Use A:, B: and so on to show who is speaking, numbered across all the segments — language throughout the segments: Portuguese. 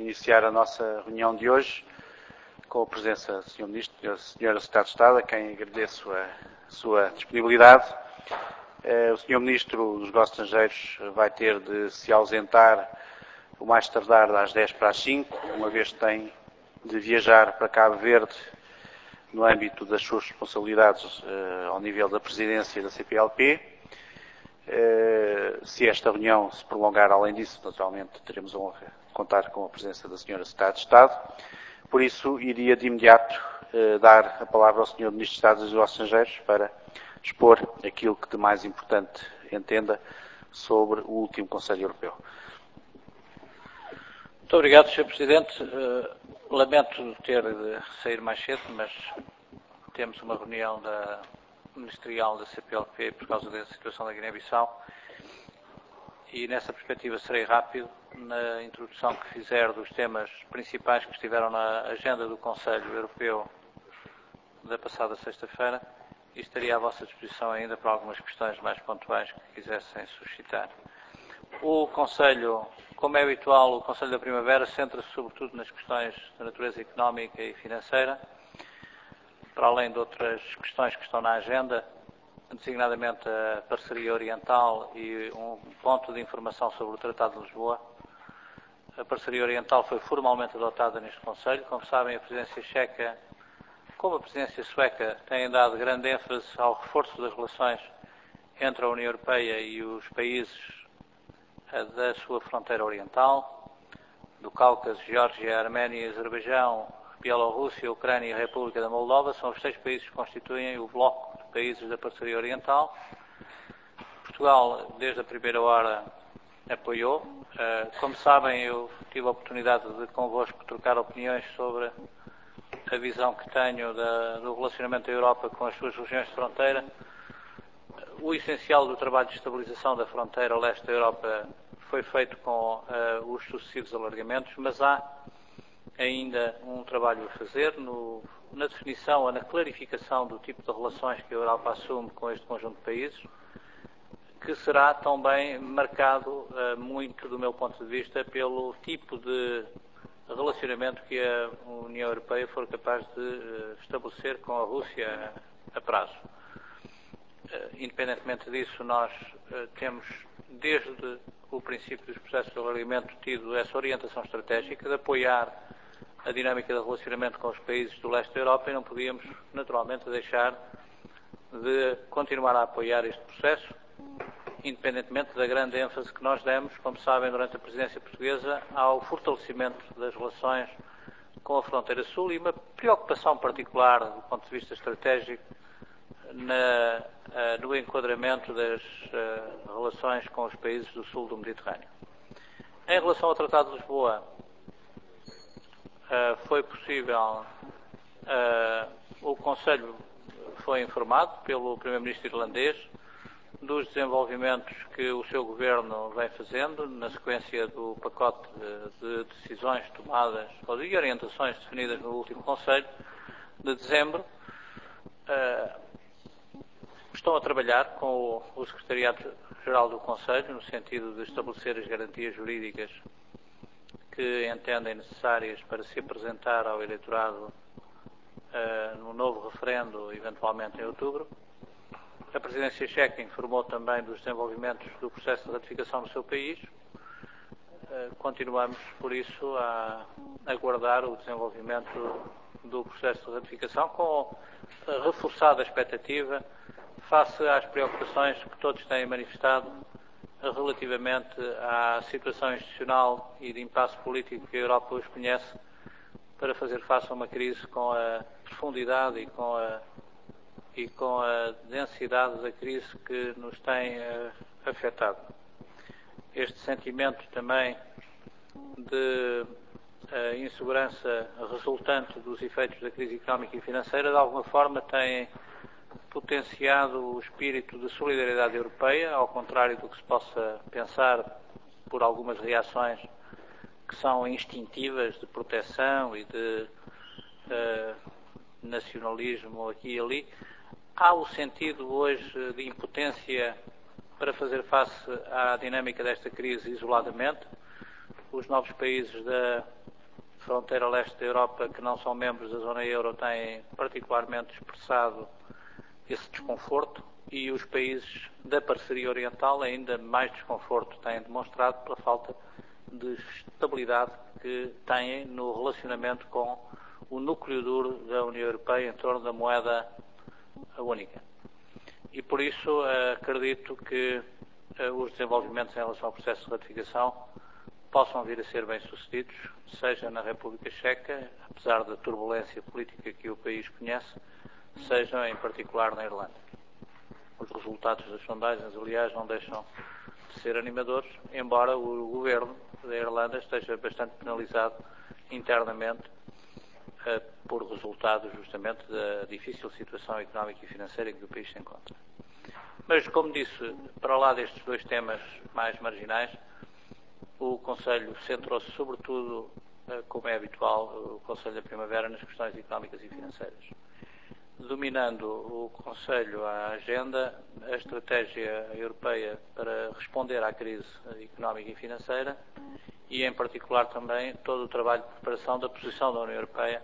A: iniciar a nossa reunião de hoje com a presença do Sr. Ministro e da Sra. Secretária de Estado, a quem agradeço a sua disponibilidade. O Sr. Ministro dos Negócios Estrangeiros vai ter de se ausentar o mais tardar às 10 para as 5, uma vez que tem de viajar para Cabo Verde no âmbito das suas responsabilidades ao nível da Presidência da CPLP. Se esta reunião se prolongar além disso, naturalmente teremos a honra de contar com a presença da Sra. Secretária de Estado. Por isso, iria de imediato dar a palavra ao Sr. Ministro de Estado dos Negócios Estrangeiros para expor aquilo que de mais importante entenda sobre o último Conselho Europeu.
B: Muito obrigado, Sr. Presidente. Lamento ter de sair mais cedo, mas temos uma reunião ministerial da CPLP por causa da situação da Guiné-Bissau e nessa perspectiva serei rápido na introdução que fizer dos temas principais que estiveram na agenda do Conselho Europeu da passada sexta-feira e estaria à vossa disposição ainda para algumas questões mais pontuais que quisessem suscitar. O Conselho, como é habitual, o Conselho da Primavera centra-se sobretudo nas questões de natureza económica e financeira, para além de outras questões que estão na agenda, designadamente a parceria oriental e um ponto de informação sobre o Tratado de Lisboa. A parceria oriental foi formalmente adotada neste Conselho. Como sabem, a presidência checa, como a presidência sueca, têm dado grande ênfase ao reforço das relações entre a União Europeia e os países da sua fronteira oriental, do Cáucaso, Geórgia, Arménia, Azerbaijão, Bielorrússia, Ucrânia e a República da Moldova. São os 6 países que constituem o bloco de países da parceria oriental. Portugal, desde a primeira hora, apoiou. Como sabem, eu tive a oportunidade de convosco trocar opiniões sobre a visão que tenho do relacionamento da Europa com as suas regiões de fronteira. O essencial do trabalho de estabilização da fronteira leste da Europa foi feito com os sucessivos alargamentos, mas há ainda um trabalho a fazer na definição ou na clarificação do tipo de relações que a Europa assume com este conjunto de países, que será também marcado muito, do meu ponto de vista, pelo tipo de relacionamento que a União Europeia for capaz de estabelecer com a Rússia a prazo. Independentemente disso, nós temos, desde o princípio dos processos de alargamento, tido essa orientação estratégica de apoiar a dinâmica de relacionamento com os países do leste da Europa e não podíamos, naturalmente, deixar de continuar a apoiar este processo, independentemente da grande ênfase que nós demos, como sabem, durante a presidência portuguesa, ao fortalecimento das relações com a fronteira sul e uma preocupação particular, do ponto de vista estratégico, no enquadramento das relações com os países do sul do Mediterrâneo. Em relação ao Tratado de Lisboa, foi possível, o Conselho foi informado pelo Primeiro-Ministro irlandês dos desenvolvimentos que o seu Governo vem fazendo na sequência do pacote de decisões tomadas ou de orientações definidas no último Conselho de dezembro. Estão a trabalhar com o Secretariado-Geral do Conselho no sentido de estabelecer as garantias jurídicas que entendem necessárias para se apresentar ao eleitorado no novo referendo, eventualmente em outubro. A presidência checa informou também dos desenvolvimentos do processo de ratificação no seu país. Continuamos, por isso, a aguardar o desenvolvimento do processo de ratificação com a reforçada expectativa face às preocupações que todos têm manifestado relativamente à situação institucional e de impasse político que a Europa hoje conhece para fazer face a uma crise com a profundidade e com a densidade da crise que nos tem afetado. Este sentimento também de insegurança resultante dos efeitos da crise económica e financeira, de alguma forma, tem potenciado o espírito de solidariedade europeia, ao contrário do que se possa pensar por algumas reações que são instintivas de proteção e de nacionalismo aqui e ali. Há o sentido hoje de impotência para fazer face à dinâmica desta crise isoladamente. Os novos países da fronteira leste da Europa que não são membros da zona euro têm particularmente expressado esse desconforto e os países da parceria oriental ainda mais desconforto têm demonstrado pela falta de estabilidade que têm no relacionamento com o núcleo duro da União Europeia em torno da moeda única. E por isso acredito que os desenvolvimentos em relação ao processo de ratificação possam vir a ser bem-sucedidos, seja na República Checa, apesar da turbulência política que o país conhece, seja em particular na Irlanda. Os resultados das sondagens, aliás, não deixam de ser animadores, embora o governo da Irlanda esteja bastante penalizado internamente por resultados justamente da difícil situação económica e financeira em que o país se encontra. Mas, como disse, para lá destes dois temas mais marginais, o Conselho centrou-se sobretudo, como é habitual, o Conselho da Primavera, nas questões económicas e financeiras. Dominando o Conselho a agenda, a estratégia europeia para responder à crise económica e financeira e, em particular, também todo o trabalho de preparação da posição da União Europeia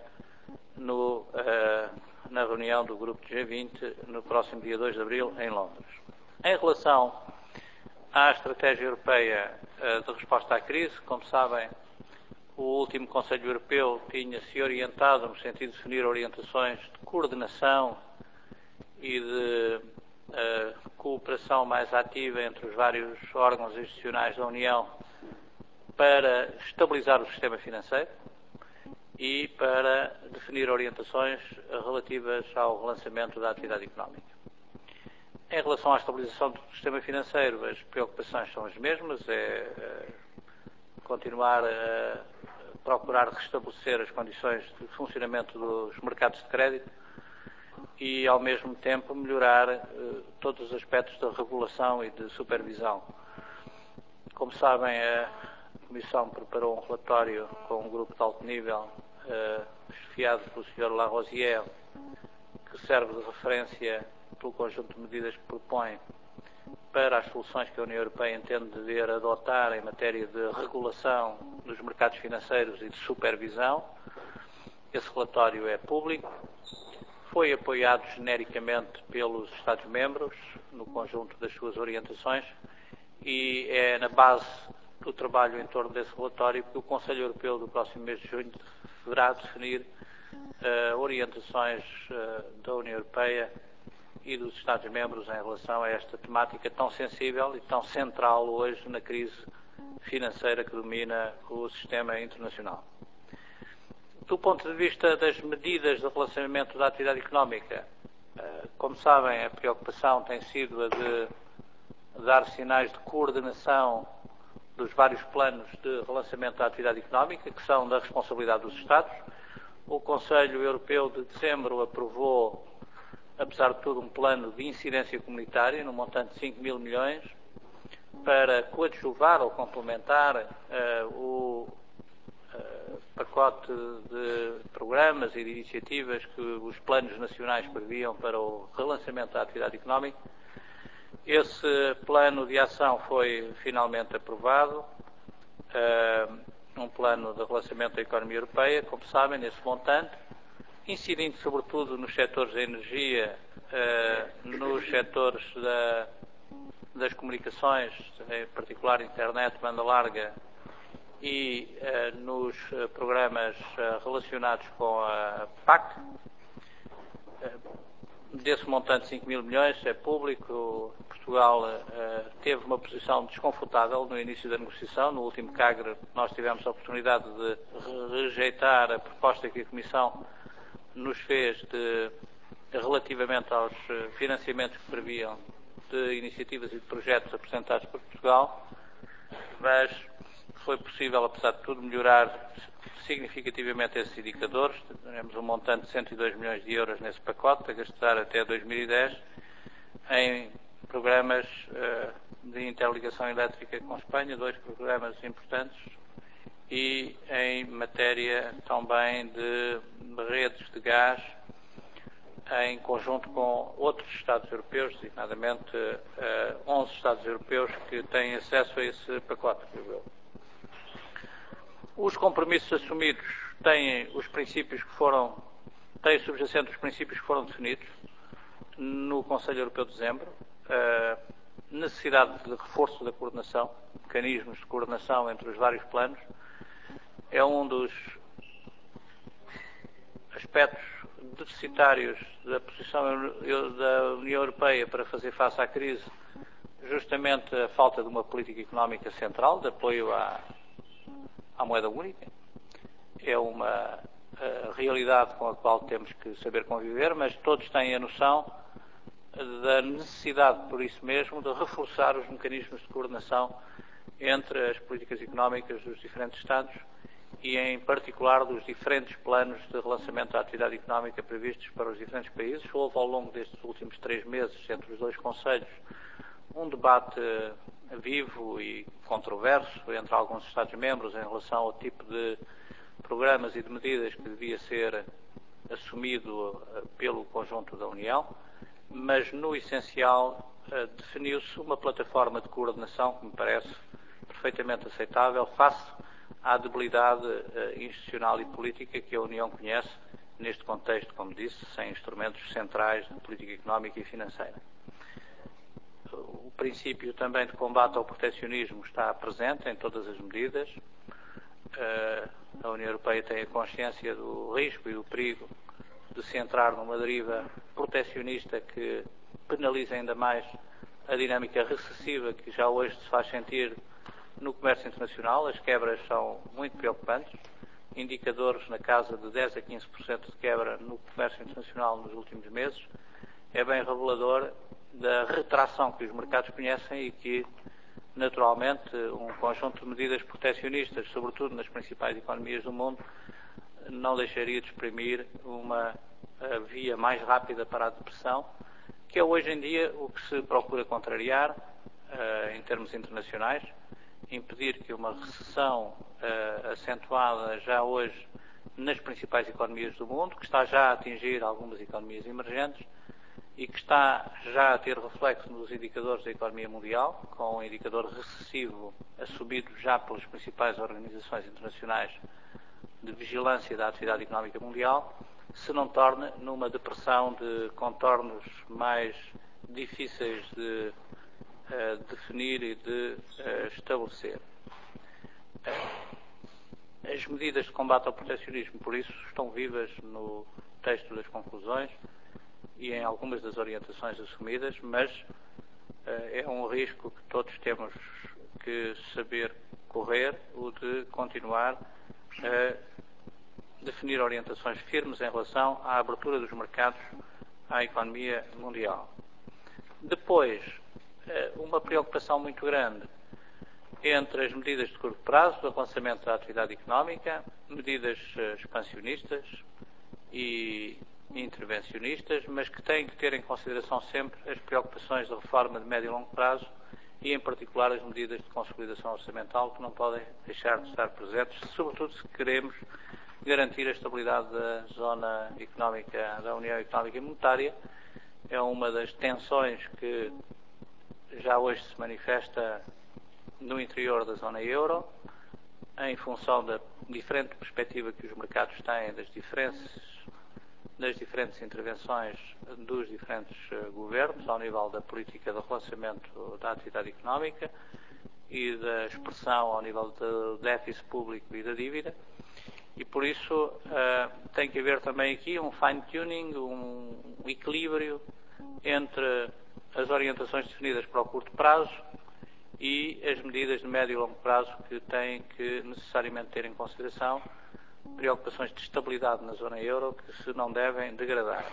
B: na reunião do Grupo de G20 no próximo dia 2 de abril em Londres. Em relação à estratégia europeia de resposta à crise, como sabem, o último Conselho Europeu tinha-se orientado no sentido de definir orientações de coordenação e de cooperação mais ativa entre os vários órgãos institucionais da União para estabilizar o sistema financeiro e para definir orientações relativas ao relançamento da atividade económica. Em relação à estabilização do sistema financeiro, as preocupações são as mesmas, continuar a procurar restabelecer as condições de funcionamento dos mercados de crédito e, ao mesmo tempo, melhorar todos os aspectos da regulação e de supervisão. Como sabem, a Comissão preparou um relatório com um grupo de alto nível, chefiado pelo Sr. Larosière, que serve de referência pelo conjunto de medidas que propõe para as soluções que a União Europeia entende dever adotar em matéria de regulação dos mercados financeiros e de supervisão. Esse relatório é público, foi apoiado genericamente pelos Estados-membros no conjunto das suas orientações e é na base do trabalho em torno desse relatório que o Conselho Europeu do próximo mês de junho deverá definir orientações da União Europeia e dos Estados-membros em relação a esta temática tão sensível e tão central hoje na crise financeira que domina o sistema internacional. Do ponto de vista das medidas de relacionamento da atividade económica, como sabem, a preocupação tem sido a de dar sinais de coordenação dos vários planos de relançamento da atividade económica, que são da responsabilidade dos Estados. O Conselho Europeu de dezembro aprovou, apesar de tudo, um plano de incidência comunitária no montante de 5 mil milhões para coadjuvar ou complementar o pacote de programas e de iniciativas que os planos nacionais previam para o relançamento da atividade económica. Esse plano de ação foi finalmente aprovado, um plano de relançamento da economia europeia, como sabem, nesse montante, incidindo sobretudo nos setores da energia, nos setores das comunicações, em particular internet, banda larga, e nos programas relacionados com a PAC. Desse montante de 5 mil milhões, é público, Portugal teve uma posição desconfortável no início da negociação. No último CAGRE nós tivemos a oportunidade de rejeitar a proposta que a Comissão nos fez relativamente aos financiamentos que previam de iniciativas e de projetos apresentados por Portugal, mas foi possível, apesar de tudo, melhorar significativamente esses indicadores. Temos um montante de 102 milhões de euros nesse pacote, a gastar até 2010, em programas de interligação elétrica com Espanha, 2 programas importantes, e em matéria também de redes de gás, em conjunto com outros Estados europeus, designadamente 11 Estados europeus que têm acesso a esse pacote. Os compromissos assumidos têm os princípios que foram, têm subjacente os princípios que foram definidos no Conselho Europeu de dezembro, a necessidade de reforço da coordenação, mecanismos de coordenação entre os vários planos, é um dos aspectos deficitários da posição da União Europeia para fazer face à crise, justamente a falta de uma política económica central, de apoio à moeda única. É uma realidade com a qual temos que saber conviver, mas todos têm a noção da necessidade, por isso mesmo, de reforçar os mecanismos de coordenação entre as políticas económicas dos diferentes Estados e, em particular, dos diferentes planos de relançamento da atividade económica previstos para os diferentes países. Houve, ao longo destes últimos 3 meses, entre os dois Conselhos, um debate vivo e controverso entre alguns Estados-membros em relação ao tipo de programas e de medidas que devia ser assumido pelo conjunto da União, mas, no essencial, definiu-se uma plataforma de coordenação que me parece perfeitamente aceitável face à debilidade institucional e política que a União conhece neste contexto, como disse, sem instrumentos centrais de política económica e financeira. O princípio também de combate ao proteccionismo está presente em todas as medidas. A União Europeia tem a consciência do risco e do perigo de se entrar numa deriva proteccionista que penaliza ainda mais a dinâmica recessiva que já hoje se faz sentir no comércio internacional. As quebras são muito preocupantes, indicadores na casa de 10 a 15% de quebra no comércio internacional nos últimos meses. É bem revelador da retração que os mercados conhecem e que, naturalmente, um conjunto de medidas proteccionistas, sobretudo nas principais economias do mundo, não deixaria de exprimir uma via mais rápida para a depressão, que é hoje em dia o que se procura contrariar em termos internacionais, impedir que uma recessão acentuada já hoje nas principais economias do mundo, que está já a atingir algumas economias emergentes e que está já a ter reflexo nos indicadores da economia mundial, com um indicador recessivo assumido já pelas principais organizações internacionais de vigilância da atividade económica mundial, se não torne numa depressão de contornos mais difíceis de definir e de estabelecer. As medidas de combate ao proteccionismo, por isso, estão vivas no texto das conclusões e em algumas das orientações assumidas, mas é um risco que todos temos que saber correr, o de continuar a definir orientações firmes em relação à abertura dos mercados à economia mundial. Depois, uma preocupação muito grande entre as medidas de curto prazo, do relançamento da atividade económica, medidas expansionistas e intervencionistas, mas que têm que ter em consideração sempre as preocupações de reforma de médio e longo prazo e, em particular, as medidas de consolidação orçamental, que não podem deixar de estar presentes, sobretudo se queremos garantir a estabilidade da zona económica, da União Económica e Monetária. É uma das tensões que já hoje se manifesta no interior da zona euro, em função da diferente perspectiva que os mercados têm das diferentes intervenções dos diferentes governos ao nível da política de relançamento da atividade económica e da expressão ao nível do déficit público e da dívida. E, por isso, tem que haver também aqui um fine-tuning, um equilíbrio entre as orientações definidas para o curto prazo e as medidas de médio e longo prazo, que têm que necessariamente ter em consideração preocupações de estabilidade na zona euro que se não devem degradar.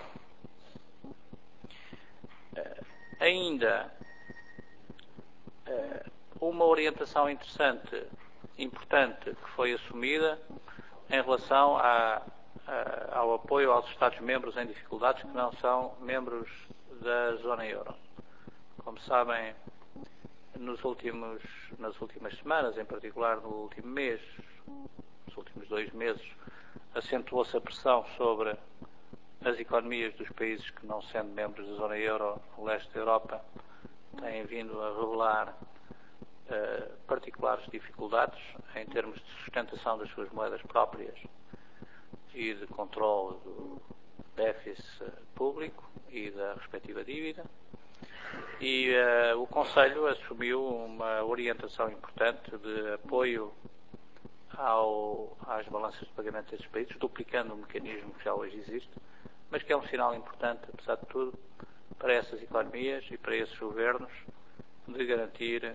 B: Ainda uma orientação interessante, importante, que foi assumida em relação ao apoio aos Estados-membros em dificuldades que não são membros da zona euro. Como sabem, nas últimas semanas, em particular no último mês, nos últimos 2 meses, acentuou-se a pressão sobre as economias dos países que, não sendo membros da zona euro, no leste da Europa, têm vindo a revelar particulares dificuldades em termos de sustentação das suas moedas próprias e de controle do déficit público e da respectiva dívida. E o Conselho assumiu uma orientação importante de apoio às balanças de pagamento desses países, duplicando um mecanismo que já hoje existe, mas que é um sinal importante, apesar de tudo, para essas economias e para esses governos, de garantir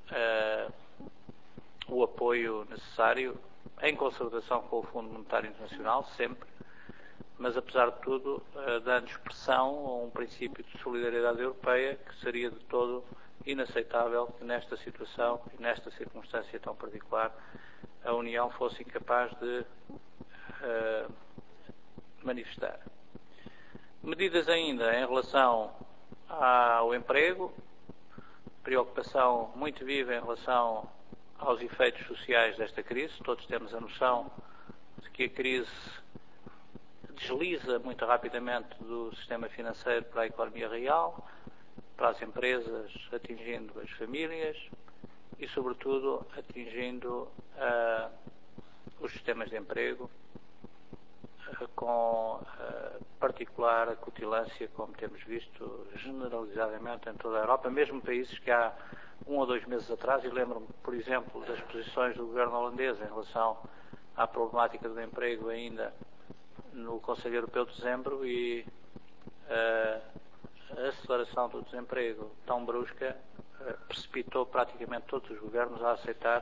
B: o apoio necessário em concertação com o Fundo Monetário Internacional, sempre, mas apesar de tudo, dando expressão a um princípio de solidariedade europeia que seria de todo inaceitável que nesta situação e nesta circunstância tão particular a União fosse incapaz de manifestar. Medidas ainda em relação ao emprego, preocupação muito viva em relação aos efeitos sociais desta crise. Todos temos a noção de que a crise desliza muito rapidamente do sistema financeiro para a economia real, para as empresas, atingindo as famílias e, sobretudo, atingindo os sistemas de emprego com particular acutilância, como temos visto generalizadamente em toda a Europa, mesmo países que há 1 ou 2 meses atrás, e lembro-me, por exemplo, das posições do governo holandês em relação à problemática do emprego ainda no Conselho Europeu de dezembro, e a aceleração do desemprego tão brusca precipitou praticamente todos os governos a aceitar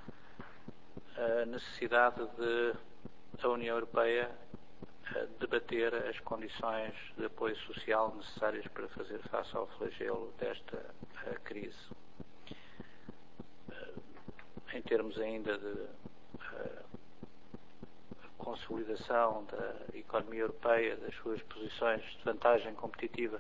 B: a necessidade de a União Europeia debater as condições de apoio social necessárias para fazer face ao flagelo desta crise. Em termos ainda de consolidação da economia europeia, das suas posições de vantagem competitiva,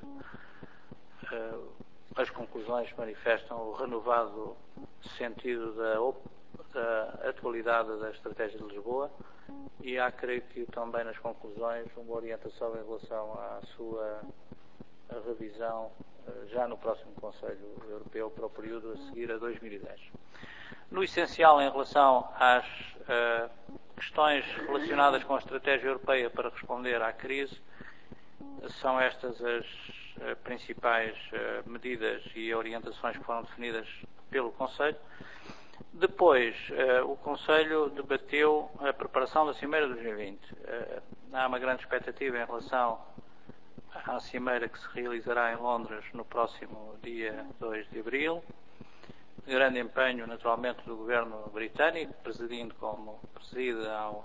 B: as conclusões manifestam o renovado sentido da atualidade da Estratégia de Lisboa, e há, creio que também nas conclusões, uma orientação em relação à sua revisão já no próximo Conselho Europeu para o período a seguir a 2010. No essencial, em relação às questões relacionadas com a Estratégia Europeia para responder à crise, são estas as principais medidas e orientações que foram definidas pelo Conselho. Depois, o Conselho debateu a preparação da Cimeira de 2020. Há uma grande expectativa em relação à Cimeira que se realizará em Londres no próximo dia 2 de abril. Grande empenho, naturalmente, do governo britânico, presidindo como preside ao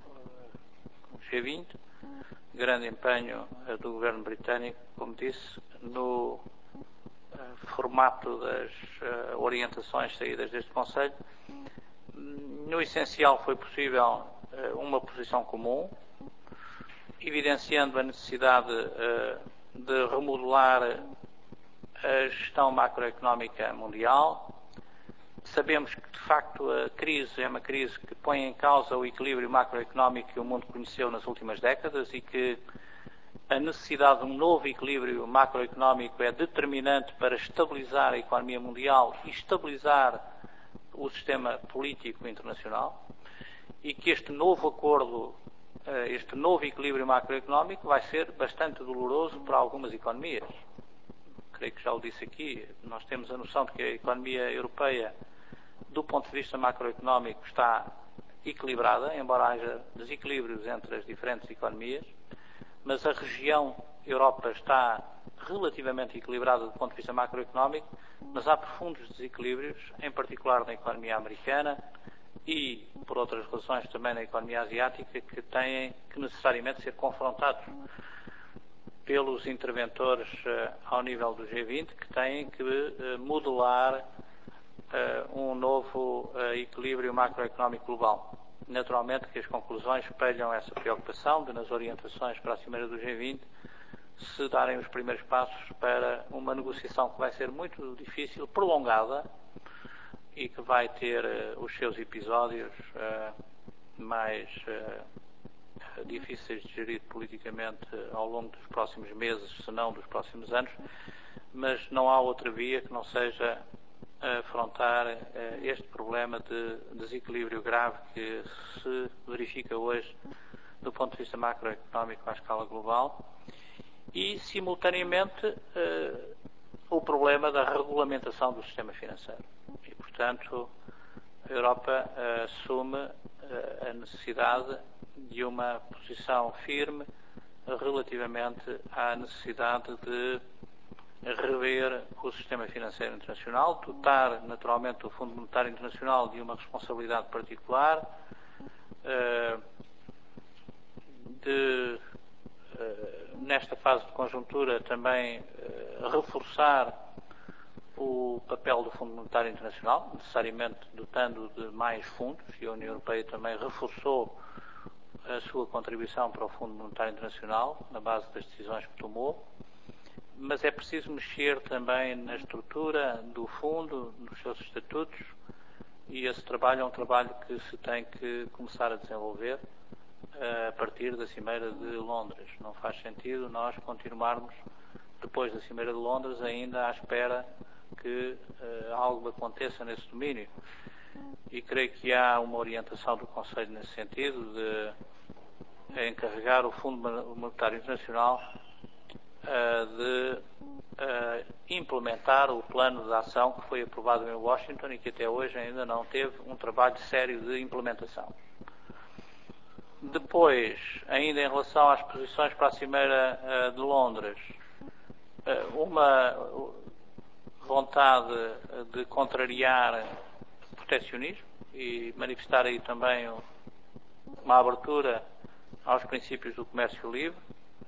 B: G20. Grande empenho do governo britânico, como disse, no formato das orientações saídas deste Conselho. No essencial foi possível uma posição comum, evidenciando a necessidade de remodelar a gestão macroeconómica mundial. Sabemos que, de facto, a crise é uma crise que põe em causa o equilíbrio macroeconómico que o mundo conheceu nas últimas décadas e que a necessidade de um novo equilíbrio macroeconómico é determinante para estabilizar a economia mundial e estabilizar o sistema político internacional, e que este novo acordo, este novo equilíbrio macroeconómico vai ser bastante doloroso para algumas economias. Creio que já o disse aqui, nós temos a noção de que a economia europeia, do ponto de vista macroeconómico, está equilibrada, embora haja desequilíbrios entre as diferentes economias, mas a região Europa está relativamente equilibrada do ponto de vista macroeconómico, mas há profundos desequilíbrios, em particular na economia americana e, por outras razões, também na economia asiática, que têm que necessariamente ser confrontados pelos interventores ao nível do G20, que têm que modelar um novo equilíbrio macroeconómico global. Naturalmente que as conclusões espelham essa preocupação de, nas orientações para a Cimeira do G20, se darem os primeiros passos para uma negociação que vai ser muito difícil, prolongada, e que vai ter os seus episódios mais difíceis de gerir politicamente ao longo dos próximos meses, se não dos próximos anos, mas não há outra via que não seja afrontar este problema de desequilíbrio grave que se verifica hoje do ponto de vista macroeconómico à escala global e, simultaneamente, o problema da regulamentação do sistema financeiro. E, portanto, a Europa assume a necessidade de uma posição firme relativamente à necessidade de rever o sistema financeiro internacional, dotar naturalmente o Fundo Monetário Internacional de uma responsabilidade particular, nesta fase de conjuntura também reforçar o papel do Fundo Monetário Internacional, necessariamente dotando de mais fundos, e a União Europeia também reforçou a sua contribuição para o Fundo Monetário Internacional, na base das decisões que tomou, mas é preciso mexer também na estrutura do fundo, nos seus estatutos, e esse trabalho é um trabalho que se tem que começar a desenvolver a partir da Cimeira de Londres. Não faz sentido nós continuarmos, depois da Cimeira de Londres, ainda à espera que algo aconteça nesse domínio. E creio que há uma orientação do Conselho nesse sentido, de encarregar o Fundo Monetário Internacional de implementar o plano de ação que foi aprovado em Washington e que até hoje ainda não teve um trabalho sério de implementação. Depois, ainda em relação às posições para a Cimeira de Londres, uma vontade de contrariar o proteccionismo e manifestar aí também uma abertura aos princípios do comércio livre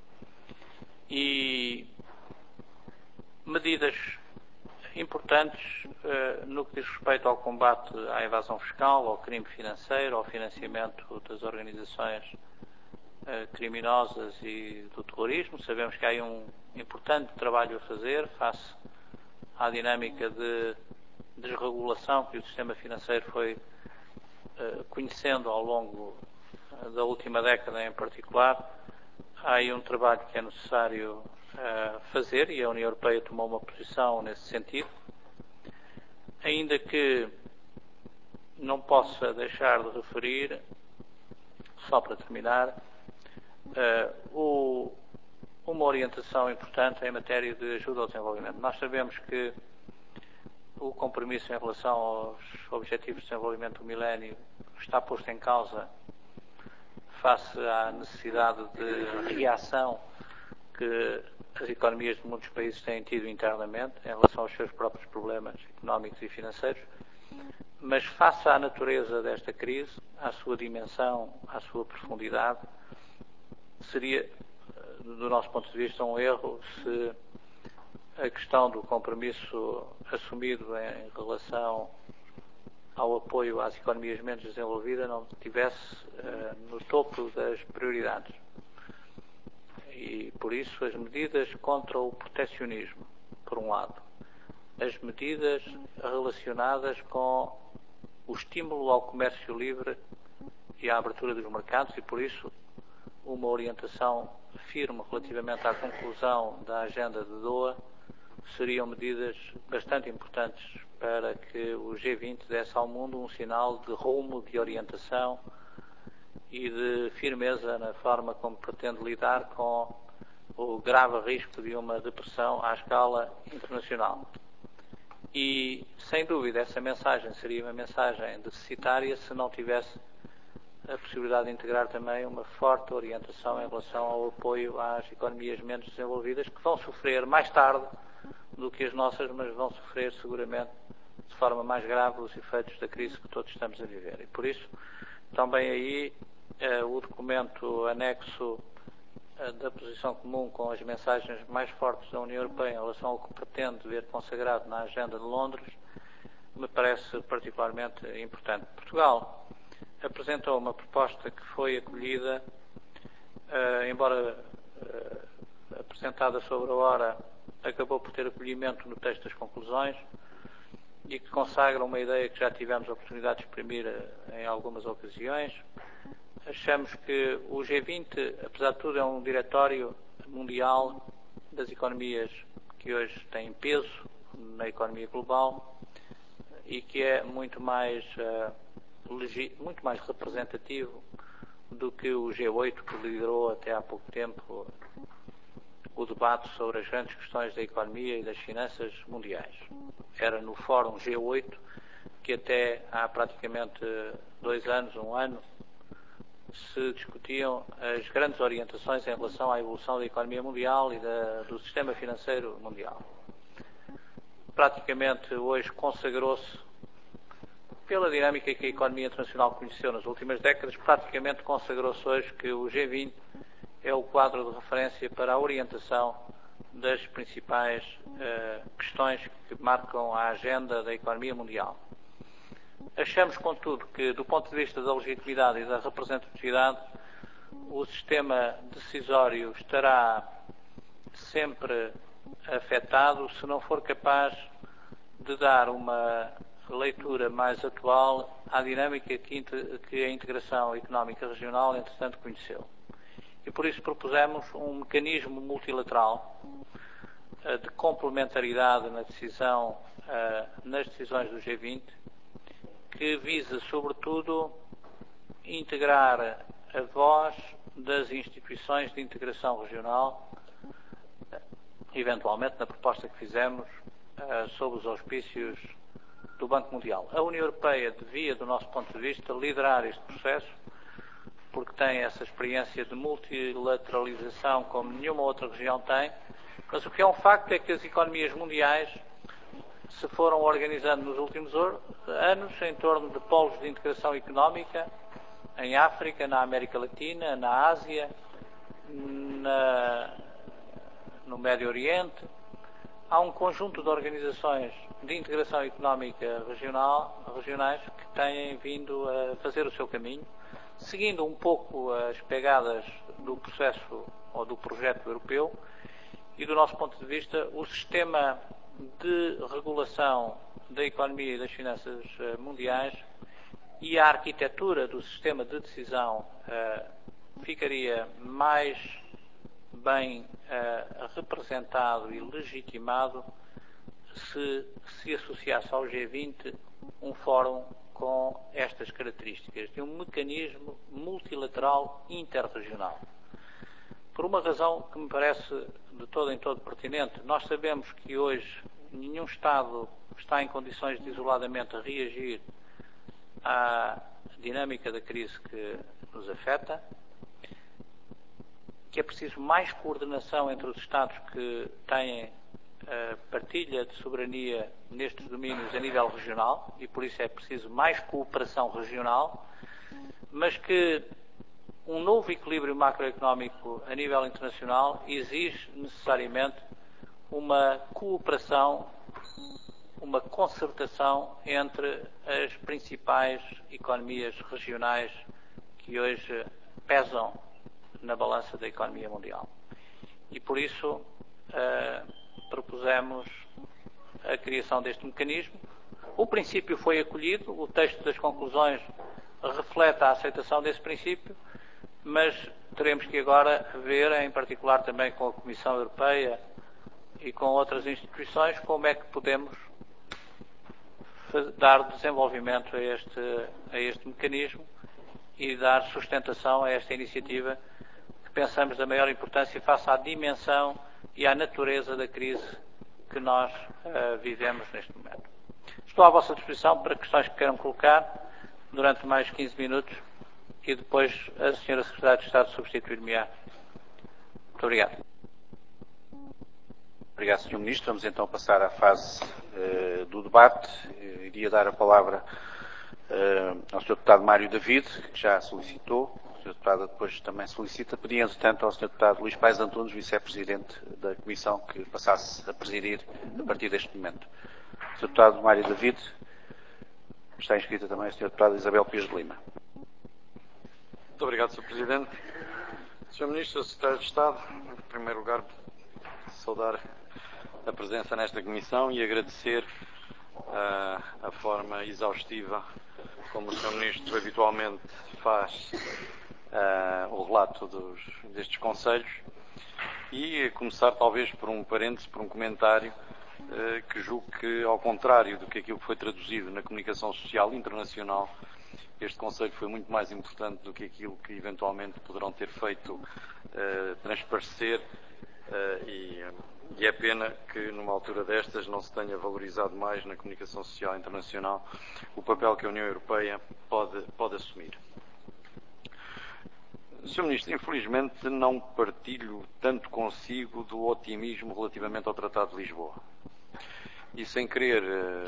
B: e medidas importantes no que diz respeito ao combate à evasão fiscal, ao crime financeiro, ao financiamento das organizações criminosas e do terrorismo. Sabemos que há aí um importante trabalho a fazer face à dinâmica de desregulação que o sistema financeiro foi conhecendo ao longo da última década em particular. Há aí um trabalho que é necessário fazer e a União Europeia tomou uma posição nesse sentido, ainda que não possa deixar de referir, só para terminar, uma orientação importante em matéria de ajuda ao desenvolvimento. Nós sabemos que o compromisso em relação aos Objetivos de Desenvolvimento do Milénio está posto em causa face à necessidade de reação que as economias de muitos países têm tido internamente em relação aos seus próprios problemas económicos e financeiros, mas face à natureza desta crise, à sua dimensão, à sua profundidade, seria, do nosso ponto de vista, um erro se a questão do compromisso assumido em relação ao apoio às economias menos desenvolvidas não estivesse no topo das prioridades. E, por isso, as medidas contra o proteccionismo, por um lado, as medidas relacionadas com o estímulo ao comércio livre e à abertura dos mercados e, por isso, uma orientação firme relativamente à conclusão da agenda de Doha, seriam medidas bastante importantes para que o G20 desse ao mundo um sinal de rumo, de orientação e de firmeza na forma como pretende lidar com o grave risco de uma depressão à escala internacional. E, sem dúvida, essa mensagem seria uma mensagem deficitária se não tivesse a possibilidade de integrar também uma forte orientação em relação ao apoio às economias menos desenvolvidas, que vão sofrer mais tarde do que as nossas, mas vão sofrer seguramente de forma mais grave os efeitos da crise que todos estamos a viver. E por isso, também aí, o documento anexo da posição comum com as mensagens mais fortes da União Europeia em relação ao que pretende ver consagrado na agenda de Londres, me parece particularmente importante. Portugal apresentou uma proposta que foi acolhida, embora apresentada sobre a hora, acabou por ter acolhimento no texto das conclusões e que consagra uma ideia que já tivemos a oportunidade de exprimir em algumas ocasiões. Achamos que o G20, apesar de tudo, é um diretório mundial das economias que hoje têm peso na economia global e que é muito mais representativo do que o G8, que liderou até há pouco tempo o debate sobre as grandes questões da economia e das finanças mundiais. Era no Fórum G8 que até há praticamente 2 anos, 1 ano, se discutiam as grandes orientações em relação à evolução da economia mundial e do sistema financeiro mundial. Praticamente hoje consagrou-se, pela dinâmica que a economia internacional conheceu nas últimas décadas, praticamente consagrou-se hoje que o G20 é o quadro de referência para a orientação das principais questões que marcam a agenda da economia mundial. Achamos, contudo, que, do ponto de vista da legitimidade e da representatividade, o sistema decisório estará sempre afetado se não for capaz de dar uma leitura mais atual à dinâmica que a integração económica regional, entretanto, conheceu. E por isso propusemos um mecanismo multilateral de complementaridade nas decisões do G20, que visa, sobretudo, integrar a voz das instituições de integração regional, eventualmente na proposta que fizemos sob os auspícios do Banco Mundial. A União Europeia devia, do nosso ponto de vista, liderar este processo, porque tem essa experiência de multilateralização como nenhuma outra região tem, mas o que é um facto é que as economias mundiais se foram organizando nos últimos anos em torno de polos de integração económica em África, na América Latina, na Ásia, no Médio Oriente. Há um conjunto de organizações de integração económica regionais que têm vindo a fazer o seu caminho, seguindo um pouco as pegadas do processo ou do projeto europeu, e do nosso ponto de vista o sistema de regulação da economia e das finanças mundiais e a arquitetura do sistema de decisão ficaria mais bem representado e legitimado se associasse ao G20 um fórum com estas características, de um mecanismo multilateral interregional. Por uma razão que me parece de todo em todo pertinente. Nós sabemos que hoje nenhum Estado está em condições de isoladamente reagir à dinâmica da crise que nos afeta, que é preciso mais coordenação entre os Estados que têm partilha de soberania nestes domínios a nível regional, e por isso é preciso mais cooperação regional, mas que um novo equilíbrio macroeconómico a nível internacional exige necessariamente uma cooperação, uma concertação entre as principais economias regionais que hoje pesam na balança da economia mundial. E por isso propusemos a criação deste mecanismo. O princípio foi acolhido, o texto das conclusões reflete a aceitação desse princípio, mas teremos que agora ver, em particular também com a Comissão Europeia e com outras instituições, como é que podemos dar desenvolvimento a este mecanismo e dar sustentação a esta iniciativa que pensamos da maior importância face à dimensão e à natureza da crise que nós vivemos neste momento. Estou à vossa disposição para questões que queiram colocar durante mais 15 minutos e depois a Sra. Secretária de Estado substituir-me-á. Muito obrigado.
A: Obrigado, Sr. Ministro. Vamos então passar à fase do debate. Iria dar a palavra ao Sr. Deputado Mário David, que já solicitou. O Sr. Deputado depois também solicita, pedindo tanto ao Sr. Deputado Luís Paes Antunes, Vice-Presidente da Comissão, que passasse a presidir a partir deste momento. O Sr. Deputado Mário David, está inscrita também a Sra. Deputada Isabel Pires de Lima.
C: Muito obrigado, Sr. Presidente. Sr. Ministro, Sr. Secretário de Estado, em primeiro lugar, saudar a presença nesta Comissão e agradecer a forma exaustiva como o Sr. Ministro habitualmente faz o relato destes conselhos, e começar talvez por um parêntese, por um comentário que julgo que, ao contrário do que aquilo que foi traduzido na comunicação social internacional, este Conselho foi muito mais importante do que aquilo que eventualmente poderão ter feito transparecer e é pena que numa altura destas não se tenha valorizado mais na comunicação social internacional o papel que a União Europeia pode assumir. Sr. Ministro, infelizmente não partilho tanto consigo do otimismo relativamente ao Tratado de Lisboa. E sem querer,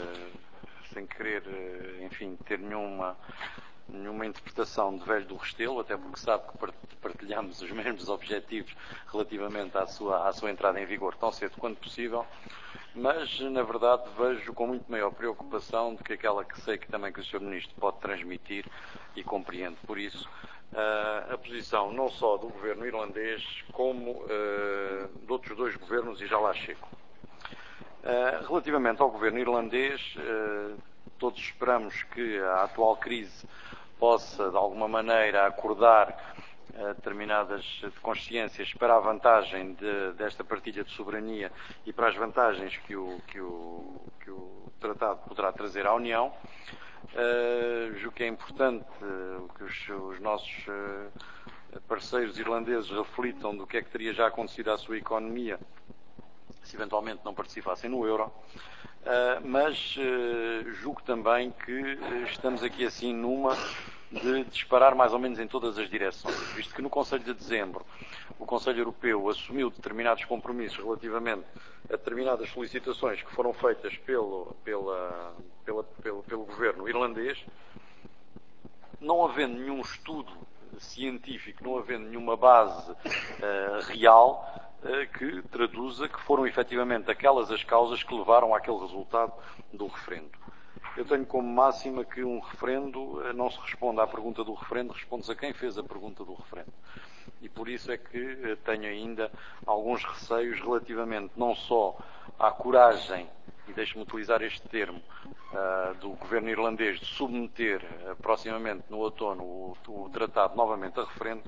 C: enfim, ter nenhuma interpretação de velho do Restelo, até porque sabe que partilhamos os mesmos objetivos relativamente à sua entrada em vigor tão cedo quanto possível, mas, na verdade, vejo com muito maior preocupação do que aquela que sei que também que o Sr. Ministro pode transmitir e compreendo. Por isso, a posição não só do governo irlandês, como de outros dois governos, e já lá chego. Relativamente ao governo irlandês, todos esperamos que a atual crise possa, de alguma maneira, acordar determinadas consciências para a vantagem desta partilha de soberania e para as vantagens que o Tratado poderá trazer à União. Julgo que é importante que os nossos parceiros irlandeses reflitam do que é que teria já acontecido à sua economia se eventualmente não participassem no euro, mas julgo também que estamos aqui assim numa de disparar mais ou menos em todas as direções, visto que no Conselho de Dezembro o Conselho Europeu assumiu determinados compromissos relativamente a determinadas solicitações que foram feitas pelo governo irlandês, não havendo nenhum estudo científico, não havendo nenhuma base real que traduza que foram efetivamente aquelas as causas que levaram àquele resultado do referendo. Eu tenho como máxima que um referendo não se responde à pergunta do referendo, responde-se a quem fez a pergunta do referendo. E por isso é que tenho ainda alguns receios relativamente não só à coragem, e deixe-me utilizar este termo, do governo irlandês de submeter proximamente no outono o tratado novamente a referendo,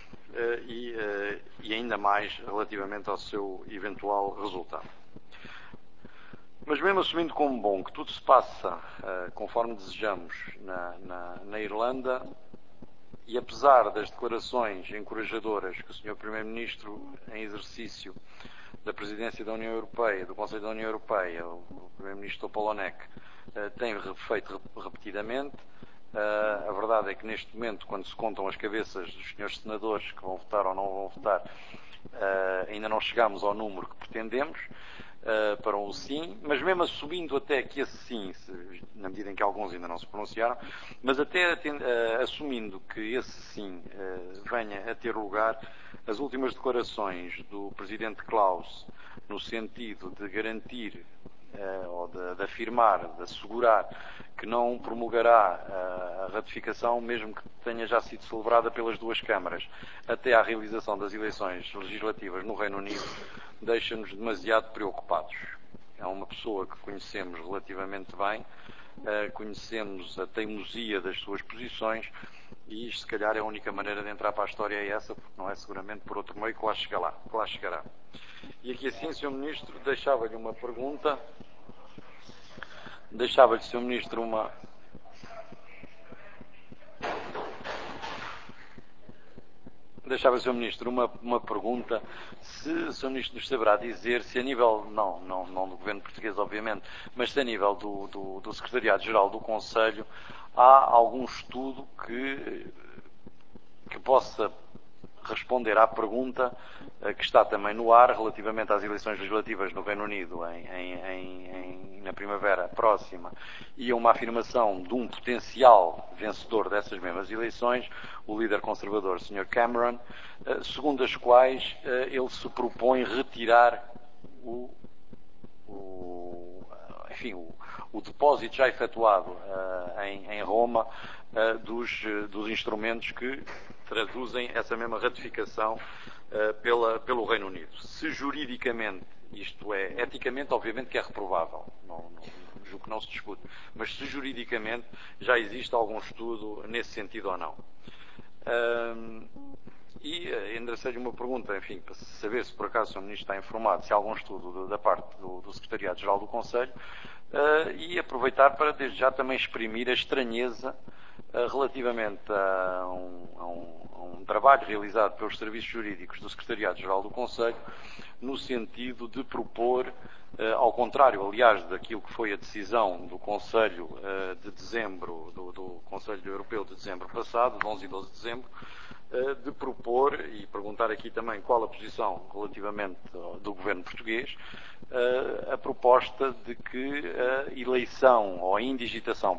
C: e ainda mais relativamente ao seu eventual resultado. Mas mesmo assumindo como bom que tudo se passa conforme desejamos na Irlanda, e apesar das declarações encorajadoras que o Sr. Primeiro-Ministro, em exercício da Presidência da União Europeia, do Conselho da União Europeia, o Primeiro-Ministro Topolánek, tem feito repetidamente, a verdade é que neste momento, quando se contam as cabeças dos senhores senadores que vão votar ou não vão votar, ainda não chegamos ao número que pretendemos para um sim, mas mesmo assumindo até que esse sim, na medida em que alguns ainda não se pronunciaram, mas até assumindo que esse sim venha a ter lugar, as últimas declarações do Presidente Klaus no sentido de garantir ou de afirmar, de assegurar que não promulgará a ratificação, mesmo que tenha já sido celebrada pelas duas câmaras, até à realização das eleições legislativas no Reino Unido, deixa-nos demasiado preocupados. É uma pessoa que conhecemos relativamente bem, conhecemos a teimosia das suas posições, e isto, se calhar, é a única maneira de entrar para a história é essa, porque não é seguramente por outro meio que lá chegará. E aqui assim, Sr. Ministro, deixava-lhe uma pergunta. Deixava-lhe, Sr. Ministro, uma pergunta, se o Sr. Ministro nos saberá dizer se a nível, não do Governo português, obviamente, mas se a nível do Secretariado-Geral do Conselho, há algum estudo que possa responder à pergunta que está também no ar relativamente às eleições legislativas no Reino Unido na primavera próxima, e a uma afirmação de um potencial vencedor dessas mesmas eleições, o líder conservador, Sr. Cameron, segundo as quais ele se propõe retirar o depósito já efetuado em Roma dos instrumentos que traduzem essa mesma ratificação pelo Reino Unido. Se juridicamente, isto é, eticamente, obviamente que é reprovável, julgo que não se discute, mas se juridicamente já existe algum estudo nesse sentido ou não. E ainda enderecei-lhe uma pergunta, enfim, para saber se por acaso o Sr. Ministro está informado, se há algum estudo da parte do Secretariado-Geral do Conselho, e aproveitar para, desde já, também exprimir a estranheza relativamente a um trabalho realizado pelos serviços jurídicos do Secretariado-Geral do Conselho, no sentido de propor, ao contrário, aliás, daquilo que foi a decisão do Conselho de dezembro, do Conselho Europeu de dezembro passado, de 11 e 12 de dezembro, de propor e perguntar aqui também qual a posição relativamente do governo português, a proposta de que a eleição, ou a indigitação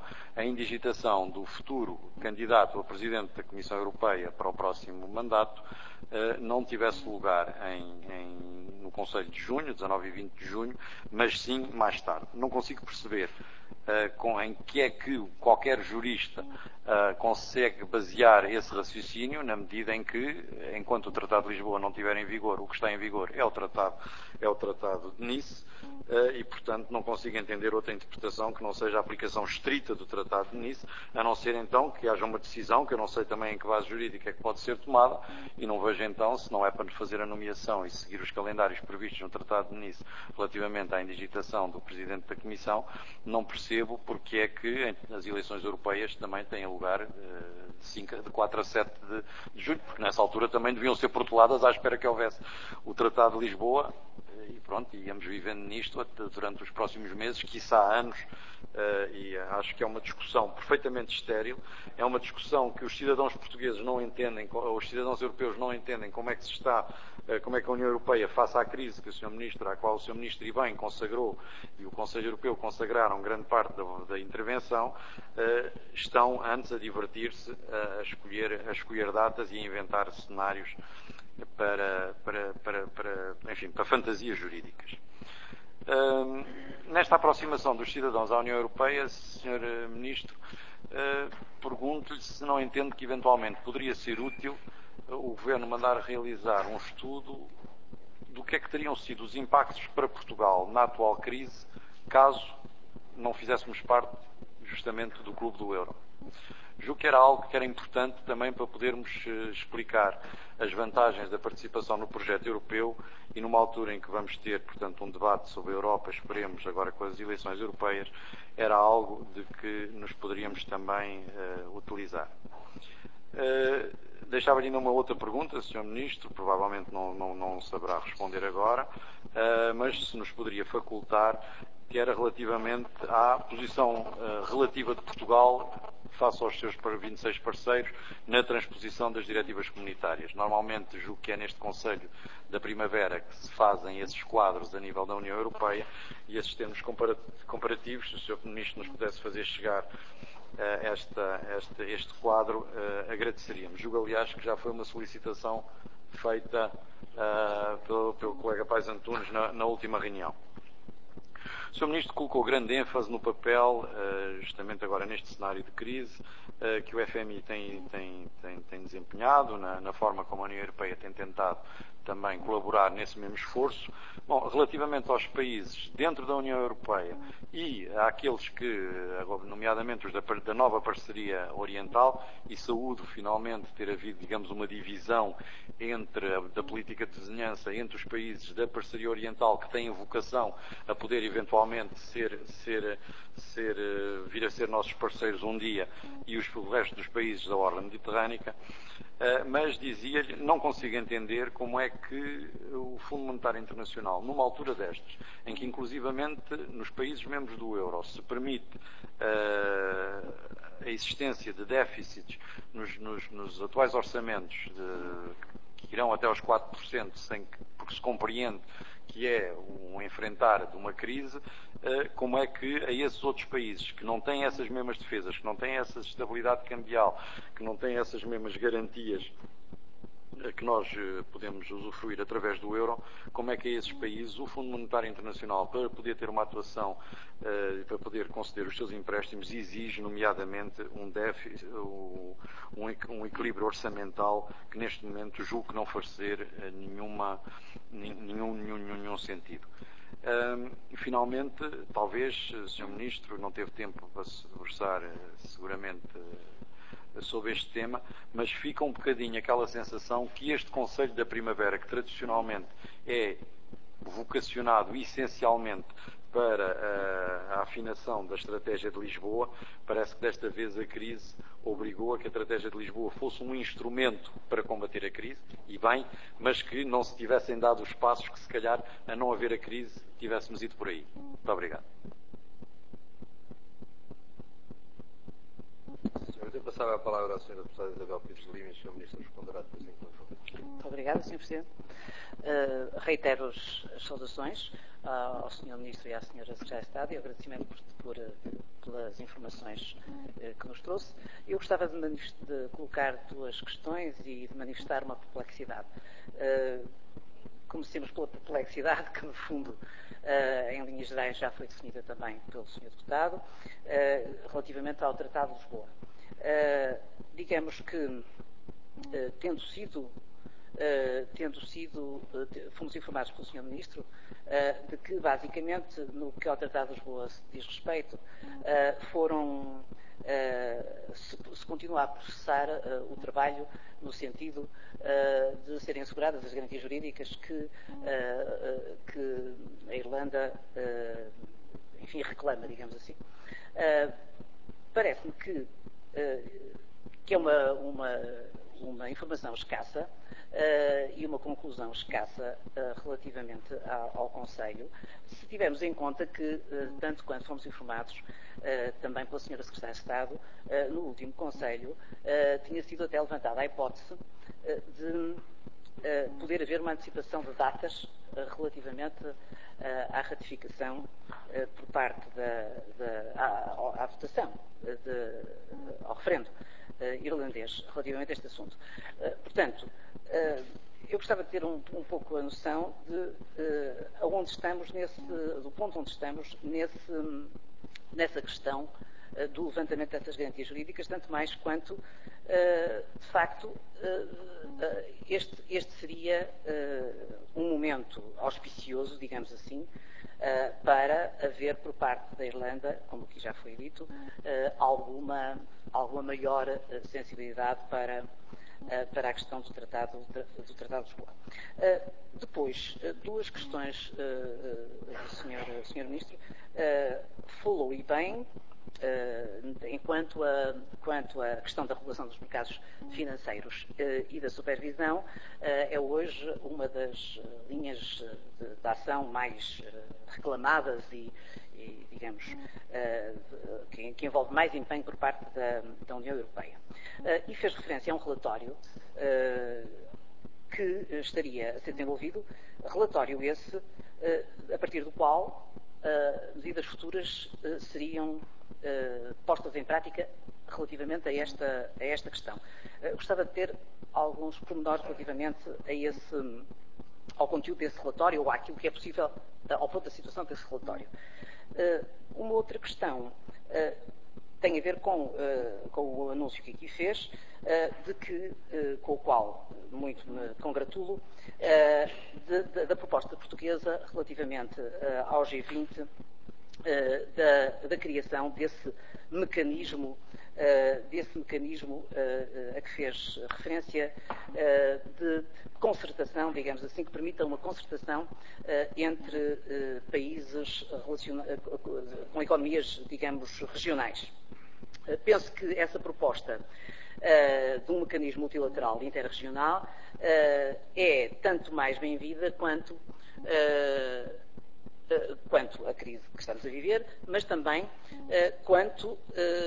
C: do futuro candidato a Presidente da Comissão Europeia para o próximo mandato não tivesse lugar no Conselho de junho, 19 e 20 de junho, mas sim mais tarde. Não consigo perceber em que é que qualquer jurista consegue basear esse raciocínio, na medida em que, enquanto o Tratado de Lisboa não estiver em vigor, o que está em vigor é o Tratado de Nice, e, portanto, não consigo entender outra interpretação que não seja a aplicação estrita do Tratado de Nice, a não ser, então, que haja uma decisão, que eu não sei também em que base jurídica é que pode ser tomada, e não vejo, então, se não é para fazer a nomeação e seguir os calendários previstos no Tratado de Nice relativamente à indigitação do Presidente da Comissão, não percebo porque é que as eleições europeias também têm lugar de 4 a 7 de julho, porque nessa altura também deviam ser proteladas à espera que houvesse o Tratado de Lisboa, e pronto, íamos vivendo nisto durante os próximos meses, quiçá anos, e acho que é uma discussão perfeitamente estéril, é uma discussão que os cidadãos portugueses não entendem, os cidadãos europeus não entendem como é que como é que a União Europeia, face à crise que à qual o Sr. Ministro e bem consagrou, e o Conselho Europeu consagraram grande parte da intervenção, estão antes a divertir-se, a escolher datas e a inventar cenários para fantasias jurídicas. Nesta aproximação dos cidadãos à União Europeia, Sr. Ministro, pergunto-lhe se não entende que eventualmente poderia ser útil o Governo mandar realizar um estudo do que é que teriam sido os impactos para Portugal na atual crise, caso não fizéssemos parte justamente do Clube do Euro. Julgo que era algo que era importante também para podermos explicar as vantagens da participação no projeto europeu e numa altura em que vamos ter, portanto, um debate sobre a Europa, esperemos agora com as eleições europeias, era algo de que nos poderíamos também utilizar. Deixava-lhe ainda uma outra pergunta, Sr. Ministro, provavelmente não saberá responder agora, mas se nos poderia facultar, que era relativamente à posição relativa de Portugal face aos seus 26 parceiros na transposição das diretivas comunitárias. Normalmente, julgo que é neste Conselho da Primavera que se fazem esses quadros a nível da União Europeia e esses termos comparativos, se o Sr. Ministro nos pudesse fazer chegar este quadro, agradeceríamos. Julgo, aliás, que já foi uma solicitação feita pelo colega Paes Antunes na última reunião. O Sr. Ministro colocou grande ênfase no papel, justamente agora neste cenário de crise, que o FMI tem desempenhado, na forma como a União Europeia tem tentado também colaborar nesse mesmo esforço. Bom, relativamente aos países dentro da União Europeia e àqueles que, nomeadamente os da nova parceria oriental, e saúdo finalmente ter havido, digamos, uma divisão da política de vizinhança entre os países da parceria oriental que têm vocação a poder eventualmente vir a ser nossos parceiros um dia e o resto dos países da ordem mediterrânica, mas dizia-lhe, não consigo entender como é que o Fundo Monetário Internacional, numa altura destas, em que inclusivamente nos países membros do euro se permite a existência de déficits nos atuais orçamentos que irão até aos 4%, porque se compreende que é um enfrentar de uma crise, como é que a esses outros países que não têm essas mesmas defesas, que não têm essa estabilidade cambial, que não têm essas mesmas garantias que nós podemos usufruir através do euro, como é que a esses países o Fundo Monetário Internacional, para poder ter uma atuação, para poder conceder os seus empréstimos, exige, nomeadamente, um equilíbrio orçamental que, neste momento, julgo que não faz-ser nenhum sentido. Finalmente, talvez, Sr. Ministro, não teve tempo para se debruçar, seguramente, sobre este tema, mas fica um bocadinho aquela sensação que este Conselho da Primavera, que tradicionalmente é vocacionado essencialmente para a afinação da estratégia de Lisboa, parece que desta vez a crise obrigou a que a estratégia de Lisboa fosse um instrumento para combater a crise, e bem, mas que não se tivessem dado os passos que, se calhar, a não haver a crise, tivéssemos ido por aí. Muito obrigado.
D: Eu passava a palavra à Sra. Deputada Isabel Pires de Lima e o Sr. Ministro responderá depois em conjunto.
E: Muito obrigada, Sr. Presidente. Reitero as saudações ao Sr. Ministro e à Sra. Secretária de Estado e agradecimento pelas informações que nos trouxe. Eu gostava de colocar duas questões e de manifestar uma perplexidade. Comecemos pela perplexidade, que no fundo, em linhas gerais, já foi definida também pelo Sr. Deputado, relativamente ao Tratado de Lisboa. Digamos que, fomos informados pelo Sr. Ministro de que, basicamente, no que ao Tratado de Lisboa se diz respeito, se continua a processar o trabalho no sentido de serem asseguradas as garantias jurídicas que a Irlanda, enfim, reclama, digamos assim. Parece-me que é uma informação escassa e uma conclusão escassa relativamente ao Conselho, se tivermos em conta que, tanto quanto fomos informados também pela Sra. Secretária de Estado, no último Conselho tinha sido até levantada a hipótese de poder haver uma antecipação de datas relativamente à ratificação por parte à votação, ao referendo irlandês relativamente a este assunto. Portanto, eu gostava de ter um pouco a noção de aonde estamos do ponto onde estamos nessa questão do levantamento dessas garantias jurídicas, tanto mais quanto, de facto, este seria um momento auspicioso, digamos assim, para haver por parte da Irlanda, como aqui já foi dito, alguma maior sensibilidade para a questão do Tratado de Lisboa. Depois, duas questões do Sr. Ministro. Falou e bem, quanto à questão da regulação dos mercados financeiros e da supervisão, é hoje uma das linhas de ação mais reclamadas e digamos, que envolve mais empenho por parte da União Europeia. E fez referência a um relatório que estaria a ser desenvolvido, relatório esse a partir do qual medidas futuras seriam postas em prática relativamente a esta questão. Gostava de ter alguns pormenores relativamente ao conteúdo desse relatório ou àquilo que é possível, ao ponto da situação desse relatório. Uma outra questão tem a ver com o anúncio que aqui fez, com o qual muito me congratulo, da proposta portuguesa relativamente ao G20, da criação desse mecanismo a que fez referência de concertação, digamos assim, que permita uma concertação entre países com economias, digamos, regionais. Penso que essa proposta de um mecanismo multilateral interregional é tanto mais bem-vinda quanto a crise que estamos a viver, mas também quanto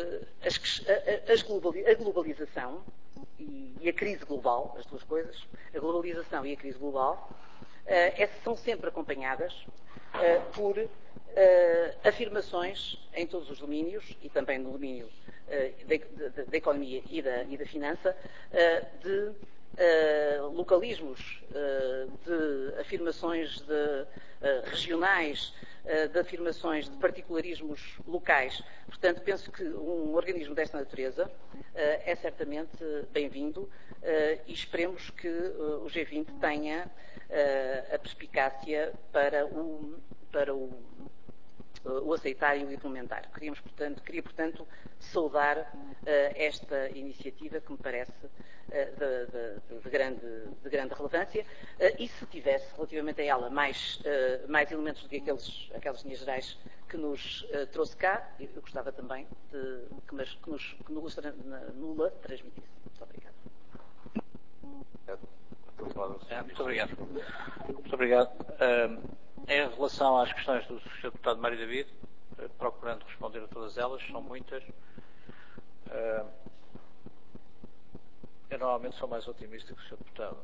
E: a globalização e a crise global, as duas coisas, a globalização e a crise global, são sempre acompanhadas por afirmações em todos os domínios e também no domínio da economia e da finança, de localismos, de afirmações regionais, de afirmações de particularismos locais. Portanto, penso que um organismo desta natureza é certamente bem-vindo e esperemos que o G20 tenha a perspicácia para o aceitar e o implementar. Queria, portanto, saudar esta iniciativa que me parece de grande relevância e se tivesse relativamente a ela mais elementos do que aquelas linhas gerais que nos trouxe cá, eu gostava também que Nula transmitisse. Muito obrigada.
B: Muito obrigado. Muito obrigado. Em relação às questões do Sr. Deputado Mário David, procurando responder a todas elas, são muitas. Eu normalmente sou mais otimista que o Sr. Deputado.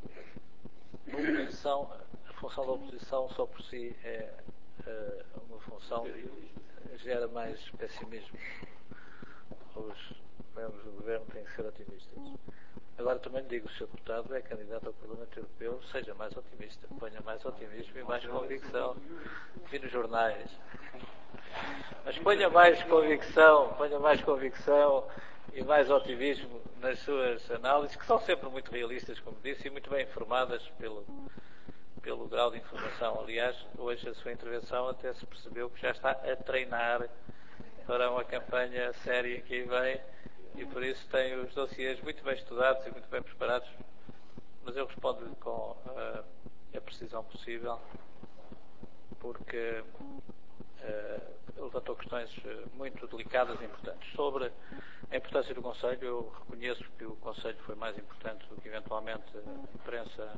B: A função da oposição só por si é uma função que gera mais pessimismo. Os membros do Governo têm que ser otimistas. Agora também lhe digo, o Sr. Deputado é candidato ao Parlamento Europeu, seja mais otimista, ponha mais otimismo e mais convicção. Vi nos jornais. Mas ponha mais convicção e mais otimismo nas suas análises, que são sempre muito realistas, como disse, e muito bem informadas pelo grau de informação. Aliás, hoje a sua intervenção até se percebeu que já está a treinar para uma campanha séria que aí vem e por isso tem os dossiês muito bem estudados e muito bem preparados, mas eu respondo-lhe com a precisão possível, porque levantou questões muito delicadas e importantes. Sobre a importância do Conselho, eu reconheço que o Conselho foi mais importante do que eventualmente a imprensa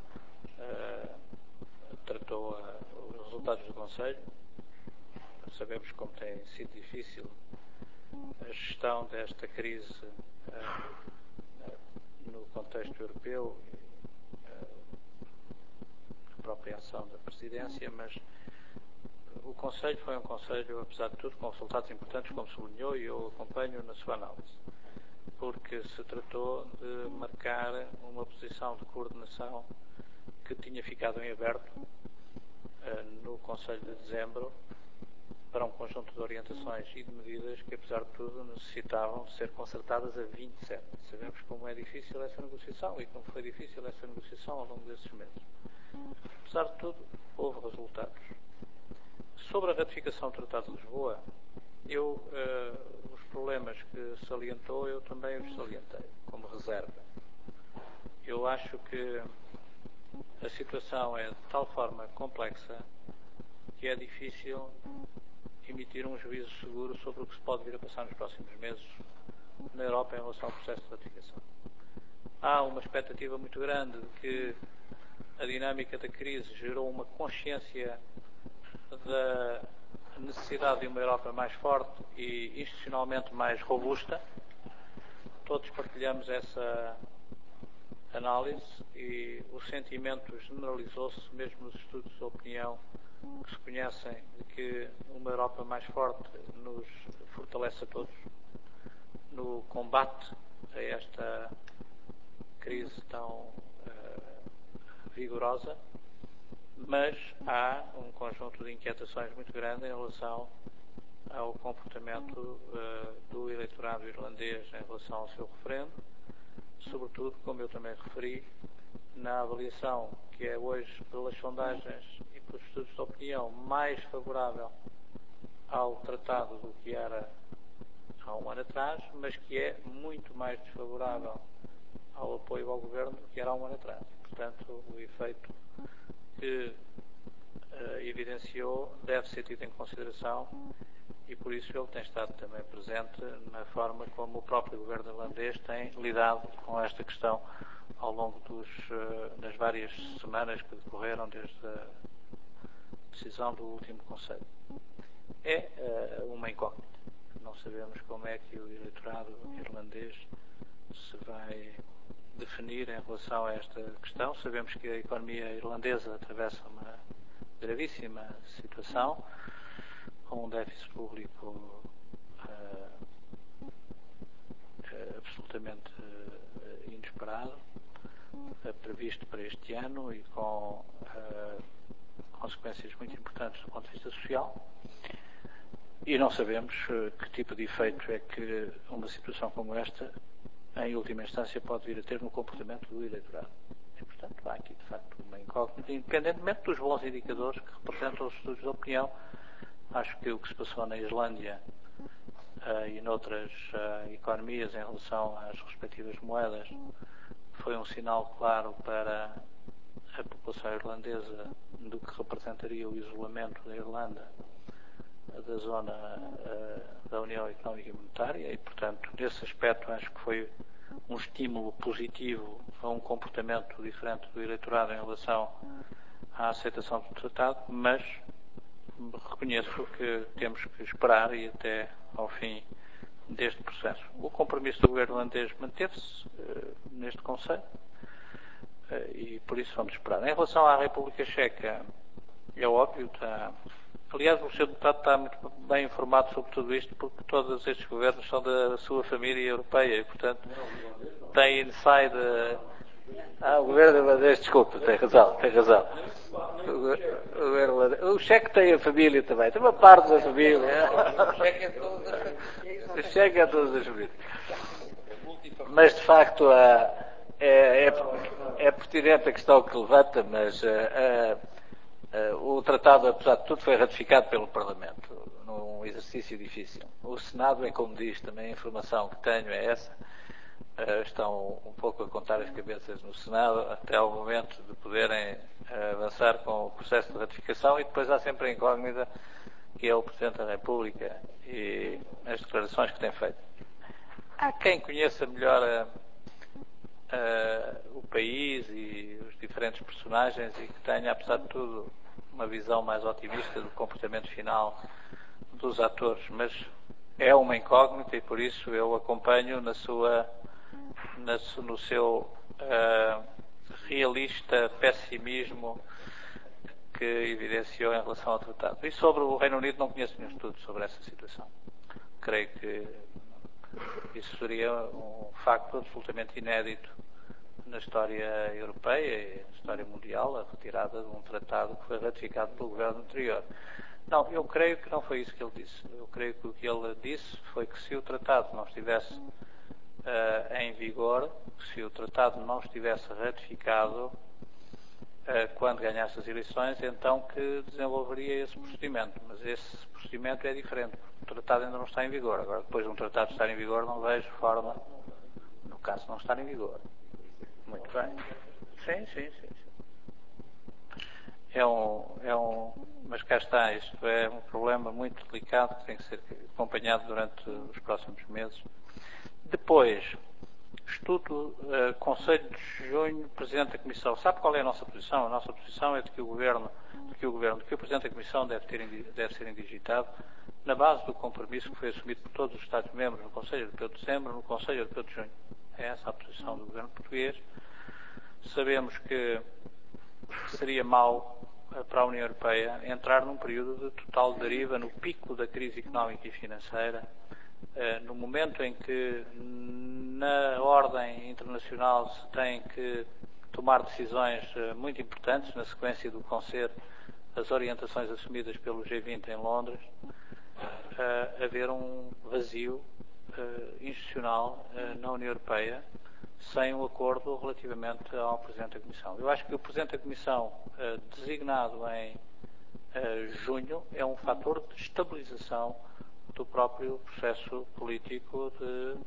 B: tratou os resultados do Conselho. Sabemos como tem sido difícil a gestão desta crise no contexto europeu, a própria ação da Presidência, mas o Conselho foi um Conselho, apesar de tudo, com resultados importantes, como sublinhou, e eu acompanho na sua análise, porque se tratou de marcar uma posição de coordenação que tinha ficado em aberto no Conselho de Dezembro para um conjunto de orientações e de medidas que, apesar de tudo, necessitavam de ser concertadas a 27. Sabemos como é difícil essa negociação e como foi difícil essa negociação ao longo desses meses. Apesar de tudo, houve resultados. Sobre a ratificação do Tratado de Lisboa, os problemas que salientou, eu também os salientei, como reserva. Eu acho que a situação é de tal forma complexa que é difícil emitir um juízo seguro sobre o que se pode vir a passar nos próximos meses na Europa em relação ao processo de ratificação. Há uma expectativa muito grande de que a dinâmica da crise gerou uma consciência da necessidade de uma Europa mais forte e institucionalmente mais robusta. Todos partilhamos essa análise e o sentimento generalizou-se, mesmo nos estudos de opinião que se conhecem, de que uma Europa mais forte nos fortalece a todos no combate a esta crise tão vigorosa, mas há um conjunto de inquietações muito grande em relação ao comportamento do eleitorado irlandês em relação ao seu referendo, sobretudo, como eu também referi, na avaliação que é hoje, pelas sondagens e pelos estudos de opinião, mais favorável ao tratado do que era há um ano atrás, mas que é muito mais desfavorável ao apoio ao governo do que era há um ano atrás. Portanto, o efeito que evidenciou deve ser tido em consideração e por isso ele tem estado também presente na forma como o próprio governo irlandês tem lidado com esta questão ao longo das várias semanas que decorreram desde a decisão do último Conselho. É uma incógnita. Não sabemos como é que o eleitorado irlandês se vai definir em relação a esta questão. Sabemos que a economia irlandesa atravessa uma gravíssima situação, com um déficit público absolutamente inesperado, previsto para este ano e com consequências muito importantes do ponto de vista social. E não sabemos que tipo de efeito é que uma situação como esta, em última instância, pode vir a ter no comportamento do eleitorado. E, portanto, há aqui, de facto, uma incógnita, independentemente dos bons indicadores que representam os estudos de opinião Acho que o que se passou na Islândia e noutras economias em relação às respectivas moedas foi um sinal claro para a população irlandesa do que representaria o isolamento da Irlanda da zona da União Económica e Monetária e, portanto, nesse aspecto acho que foi um estímulo positivo a um comportamento diferente do eleitorado em relação à aceitação do tratado, mas reconheço que temos que esperar e até ao fim deste processo. O compromisso do governo irlandês manteve-se neste Conselho e por isso vamos esperar. Em relação à República Checa, é óbvio, aliás, o Sr. Deputado está muito bem informado sobre tudo isto, porque todos estes governos são da sua família europeia e, portanto, tem inside. O governo irlandês, desculpe, tem razão. O cheque tem a família também, tem uma parte da família. O cheque é todas as famílias. Mas, de facto, é pertinente a questão que levanta, mas o tratado, apesar de tudo, foi ratificado pelo Parlamento, num exercício difícil. O Senado, como diz, também a informação que tenho é essa, estão um pouco a contar as cabeças no Senado até ao momento de poderem avançar com o processo de ratificação e depois há sempre a incógnita que é o Presidente da República e as declarações que tem feito. Há quem conheça melhor o país e os diferentes personagens e que tenha, apesar de tudo, uma visão mais otimista do comportamento final dos atores, mas é uma incógnita e por isso eu acompanho no seu realista pessimismo que evidenciou em relação ao tratado. E sobre o Reino Unido não conheço nenhum estudo sobre essa situação. Creio que isso seria um facto absolutamente inédito na história europeia e na história mundial, a retirada de um tratado que foi ratificado pelo governo anterior. Não, eu creio que não foi isso que ele disse. Eu creio que o que ele disse foi que se o tratado não estivesse em vigor, se o tratado não estivesse ratificado quando ganhasse as eleições, então que desenvolveria esse procedimento. Mas esse procedimento é diferente. O tratado ainda não está em vigor. Agora, depois de um tratado estar em vigor, não vejo forma, no caso, não estar em vigor. Muito bem. Sim. Mas cá está, isto é um problema muito delicado que tem que ser acompanhado durante os próximos meses. Depois, estudo, Conselho de Junho, Presidente da Comissão. Sabe qual é a nossa posição? A nossa posição é de que o Presidente da Comissão deve ser indigitado na base do compromisso que foi assumido por todos os Estados-membros no Conselho Europeu de Dezembro, no Conselho Europeu de Junho. É essa a posição do Governo português. Sabemos que seria mau para a União Europeia entrar num período de total deriva, no pico da crise económica e financeira, no momento em que na ordem internacional se tem que tomar decisões muito importantes na sequência do conselho, as orientações assumidas pelo G20 em Londres, haver um vazio institucional na União Europeia sem um acordo relativamente ao Presidente da Comissão. Eu acho que o Presidente da Comissão, designado em junho, é um fator de estabilização do próprio processo político de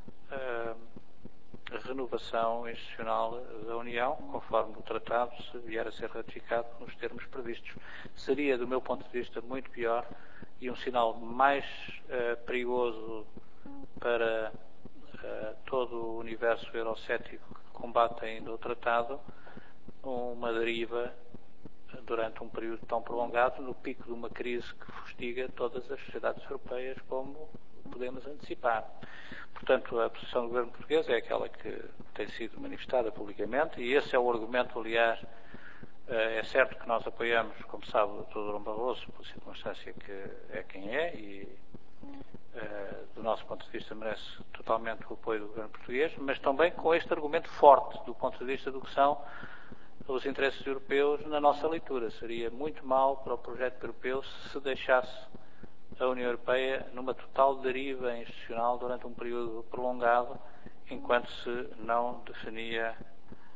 B: renovação institucional da União, conforme o tratado, se vier a ser ratificado nos termos previstos. Seria, do meu ponto de vista, muito pior e um sinal mais perigoso para todo o universo eurocético que combate ainda o tratado, uma deriva durante um período tão prolongado, no pico de uma crise que fustiga todas as sociedades europeias, como podemos antecipar. Portanto, a posição do governo português é aquela que tem sido manifestada publicamente e esse é o argumento, aliás, é certo que nós apoiamos, como sabe, o Dr. Durão Barroso, pela circunstância que é quem é e, do nosso ponto de vista, merece totalmente o apoio do governo português, mas também com este argumento forte do ponto de vista do que são os interesses europeus na nossa leitura. Seria muito mau para o projeto europeu se deixasse a União Europeia numa total deriva institucional durante um período prolongado, enquanto se não definia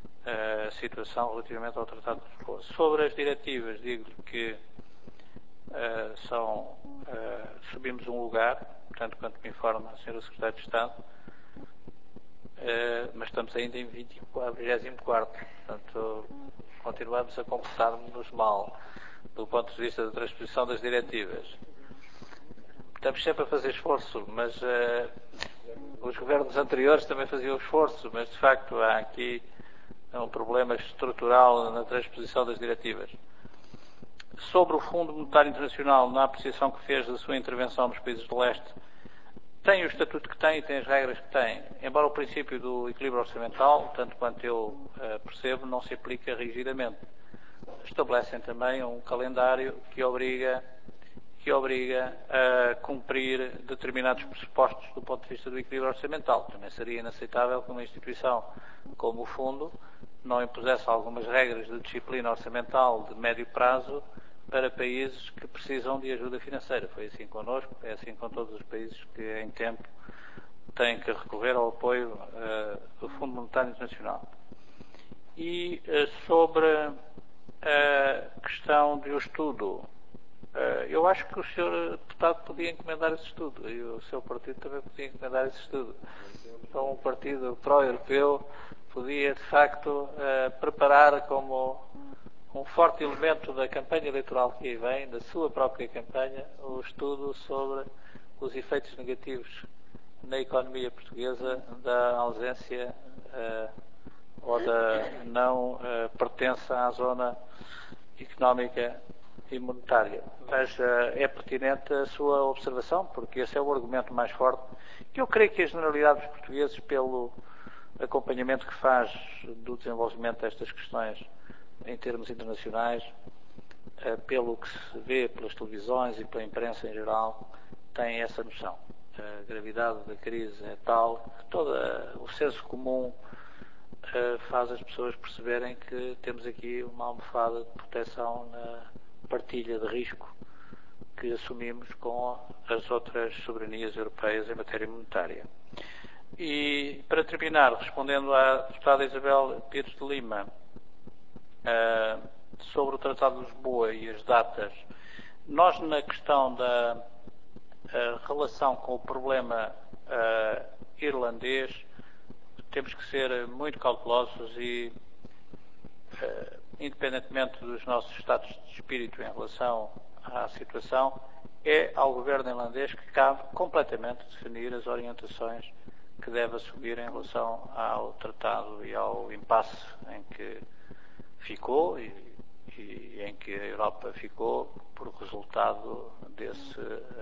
B: a situação relativamente ao Tratado de Lisboa. Sobre as diretivas, digo-lhe que subimos um lugar, tanto quanto me informa a Sra. Secretária de Estado, mas estamos ainda em 24º, portanto continuamos a comportar-nos mal do ponto de vista da transposição das diretivas. Estamos sempre a fazer esforço, mas os governos anteriores também faziam esforço, mas de facto há aqui um problema estrutural na transposição das diretivas. Sobre o Fundo Monetário Internacional, na apreciação que fez da sua intervenção nos países do leste, tem o estatuto que tem e tem as regras que tem. Embora o princípio do equilíbrio orçamental, tanto quanto eu percebo, não se aplica rigidamente. Estabelecem também um calendário que obriga a cumprir determinados pressupostos do ponto de vista do equilíbrio orçamental. Também seria inaceitável que uma instituição como o Fundo não impusesse algumas regras de disciplina orçamental de médio prazo para países que precisam de ajuda financeira. Foi assim connosco, é assim com todos os países que em tempo têm que recorrer ao apoio do Fundo Monetário Internacional. E sobre a questão do estudo, eu acho que o Sr. Deputado podia encomendar esse estudo e o seu partido também podia encomendar esse estudo. Então, um partido pró-europeu podia, de facto, preparar como um forte elemento da campanha eleitoral que aí vem, da sua própria campanha, o estudo sobre os efeitos negativos na economia portuguesa da ausência ou da não pertença à zona económica e monetária. Mas é pertinente a sua observação, porque esse é o argumento mais forte, que eu creio que a generalidade dos portugueses, pelo acompanhamento que faz do desenvolvimento destas questões em termos internacionais, pelo que se vê pelas televisões e pela imprensa em geral, tem essa noção. A gravidade da crise é tal que todo o senso comum faz as pessoas perceberem que temos aqui uma almofada de proteção na partilha de risco que assumimos com as outras soberanias europeias em matéria monetária. E, para terminar, respondendo à deputada Isabel Pires de Lima, sobre o Tratado de Lisboa e as datas, nós, na questão da relação com o problema irlandês, temos que ser muito cautelosos e, independentemente dos nossos estados de espírito em relação à situação, é ao governo irlandês que cabe completamente definir as orientações que deve assumir em relação ao tratado e ao impasse em que ficou e em que a Europa ficou por resultado desse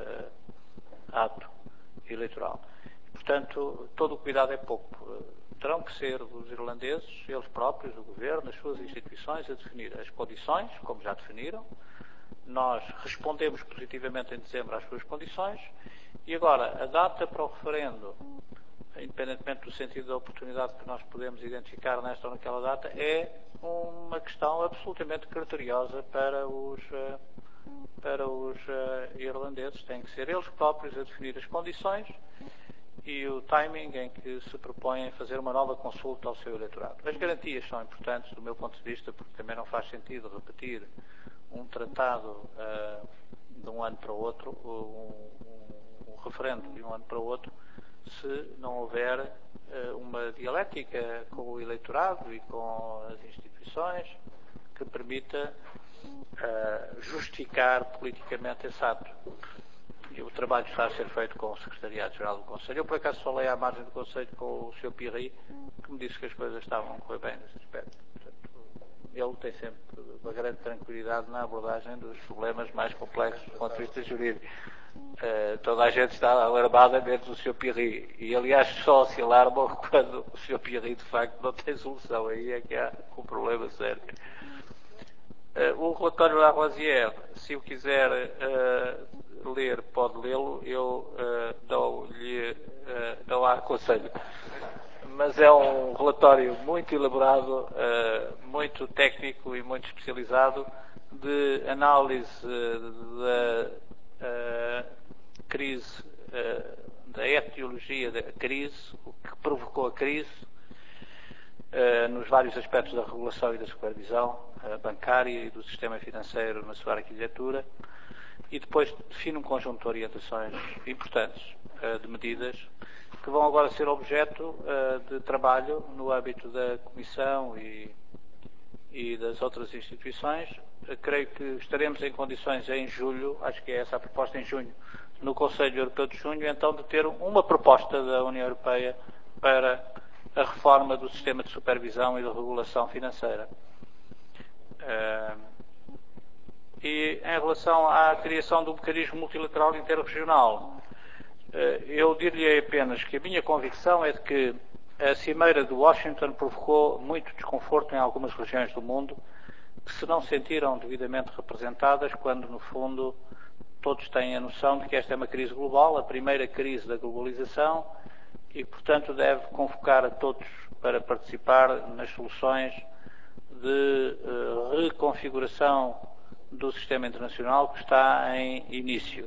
B: ato eleitoral. Portanto, todo o cuidado é pouco. Terão que ser os irlandeses, eles próprios, o governo, as suas instituições, a definir as condições, como já definiram. Nós respondemos positivamente em dezembro às suas condições e agora a data para o referendo, independentemente do sentido da oportunidade que nós podemos identificar nesta ou naquela data, é uma questão absolutamente criteriosa para os irlandeses. Têm que ser eles próprios a definir as condições e o timing em que se propõem fazer uma nova consulta ao seu eleitorado. As garantias são importantes do meu ponto de vista, porque também não faz sentido repetir um tratado de um ano para o outro, um referendo de um ano para o outro, se não houver uma dialética com o eleitorado e com as instituições que permita justificar politicamente esse ato. E o trabalho está a ser feito com o Secretariado-Geral do Conselho. Eu, por acaso, falei à margem do Conselho com o Sr. Pirri, que me disse que as coisas estavam a correr bem nesse aspecto. Portanto, ele tem sempre uma grande tranquilidade na abordagem dos problemas mais complexos do ponto de vista jurídico. Toda a gente está alarmada, menos o Sr. Pirri. E, aliás, só se alarmam quando o Sr. Pirri, de facto, não tem solução. Aí é que há um problema sério. O relatório da Rosière, se o quiser ler, pode lê-lo. Eu não há aconselho. Mas é um relatório muito elaborado, muito técnico e muito especializado de análise da crise, da etiologia da crise, o que provocou a crise, nos vários aspectos da regulação e da supervisão bancária e do sistema financeiro na sua arquitetura, e depois define um conjunto de orientações importantes de medidas que vão agora ser objeto de trabalho no âmbito da Comissão e das outras instituições. Creio que estaremos em condições em julho, acho que é essa a proposta em junho, no Conselho Europeu de junho, então de ter uma proposta da União Europeia para a reforma do sistema de supervisão e de regulação financeira. E em relação à criação do mecanismo multilateral interregional, eu diria apenas que a minha convicção é de que a Cimeira de Washington provocou muito desconforto em algumas regiões do mundo que se não sentiram devidamente representadas quando, no fundo, todos têm a noção de que esta é uma crise global, a primeira crise da globalização e, portanto, deve convocar a todos para participar nas soluções de reconfiguração do sistema internacional que está em início.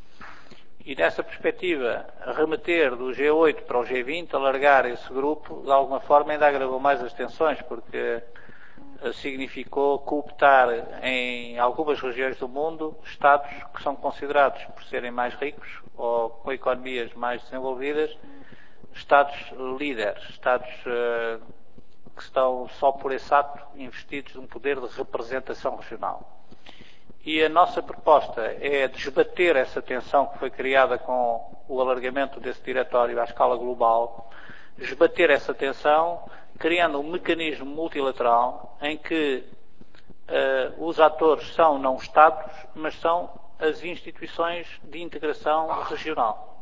B: E nessa perspectiva, remeter do G8 para o G20, alargar esse grupo, de alguma forma ainda agravou mais as tensões, porque significou cooptar em algumas regiões do mundo Estados que são considerados, por serem mais ricos ou com economias mais desenvolvidas, Estados líderes, Estados que estão só por esse ato investidos num poder de representação regional. E a nossa proposta é desbater essa tensão que foi criada com o alargamento desse diretório à escala global, desbater essa tensão, criando um mecanismo multilateral em que os atores são não Estados, mas são as instituições de integração regional.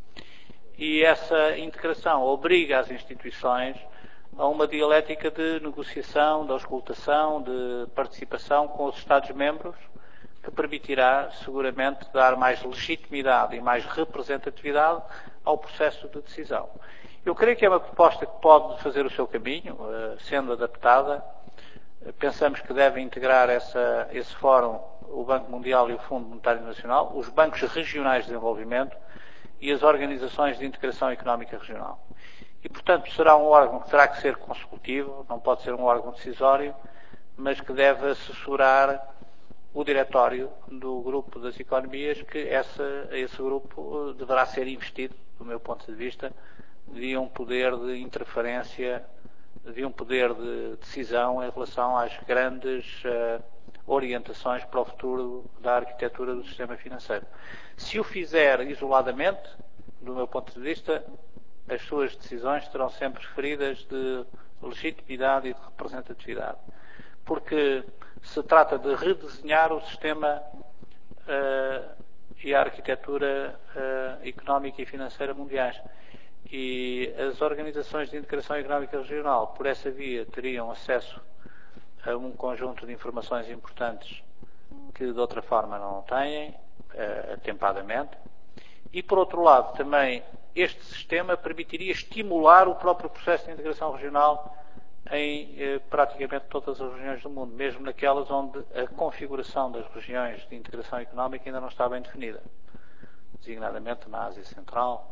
B: E essa integração obriga as instituições a uma dialética de negociação, de auscultação, de participação com os Estados-membros, que permitirá, seguramente, dar mais legitimidade e mais representatividade ao processo de decisão. Eu creio que é uma proposta que pode fazer o seu caminho, sendo adaptada. Pensamos que deve integrar esse fórum o Banco Mundial e o Fundo Monetário Internacional, os bancos regionais de desenvolvimento e as organizações de integração económica regional. E, portanto, será um órgão que terá que ser consultivo, não pode ser um órgão decisório, mas que deve assessorar o diretório do grupo das economias, que esse grupo deverá ser investido, do meu ponto de vista, de um poder de interferência, de um poder de decisão em relação às grandes orientações para o futuro da arquitetura do sistema financeiro. Se o fizer isoladamente, do meu ponto de vista, as suas decisões serão sempre feridas de legitimidade e de representatividade. Porque se trata de redesenhar o sistema e a arquitetura económica e financeira mundiais. E as organizações de integração económica regional, por essa via, teriam acesso a um conjunto de informações importantes que de outra forma não têm, atempadamente. E, por outro lado, também este sistema permitiria estimular o próprio processo de integração regional em praticamente todas as regiões do mundo, mesmo naquelas onde a configuração das regiões de integração económica ainda não está bem definida, designadamente na Ásia Central.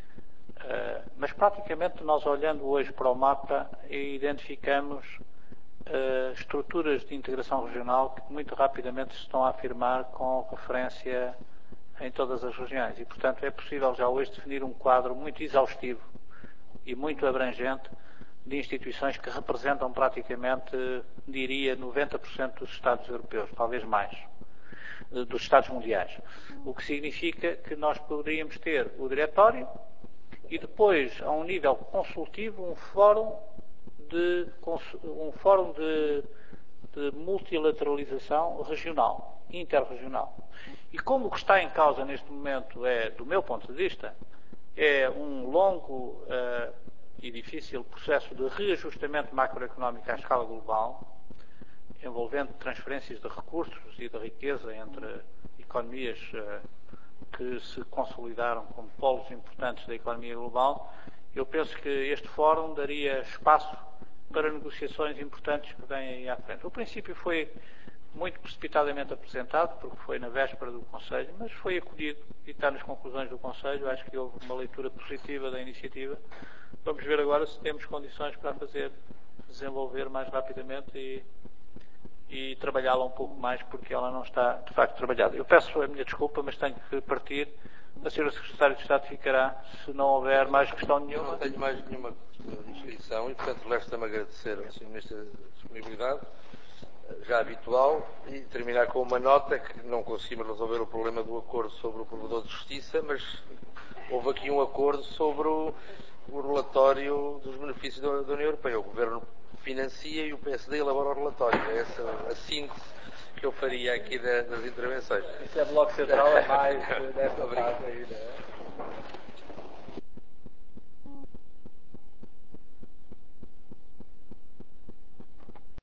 B: Mas praticamente nós, olhando hoje para o mapa, identificamos estruturas de integração regional que muito rapidamente se estão a afirmar com referência em todas as regiões. E, portanto, é possível já hoje definir um quadro muito exaustivo e muito abrangente de instituições que representam praticamente, diria, 90% dos Estados europeus, talvez mais, dos Estados mundiais. O que significa que nós poderíamos ter o diretório e depois, a um nível consultivo, um fórum de multilateralização regional, interregional. E como o que está em causa neste momento é, do meu ponto de vista, é um longo e difícil processo de reajustamento macroeconómico à escala global, envolvendo transferências de recursos e de riqueza entre economias que se consolidaram como polos importantes da economia global, eu penso que este fórum daria espaço para negociações importantes que vêm aí à frente. O princípio foi muito precipitadamente apresentado, porque foi na véspera do Conselho, mas foi acolhido e está nas conclusões do Conselho. Acho que houve uma leitura positiva da iniciativa. Vamos ver agora se temos condições para a fazer desenvolver mais rapidamente e trabalhá-la um pouco mais, porque ela não está, de facto, trabalhada. Eu peço a minha desculpa, mas tenho que partir. A Sra. Secretária de Estado ficará, se não houver mais questão
D: Eu
B: nenhuma.
D: não tenho mais nenhuma inscrição e, portanto, resta-me agradecer ao Sr. Ministro a disponibilidade, já habitual, e terminar com uma nota que não conseguimos resolver o problema do acordo sobre o provedor de justiça, mas houve aqui um acordo sobre o relatório dos benefícios da União Europeia. O Governo financia e o PSD elabora o relatório. É essa a síntese que eu faria aqui das intervenções.
B: Isso é Bloco Central, é mais desta fase aí, não é?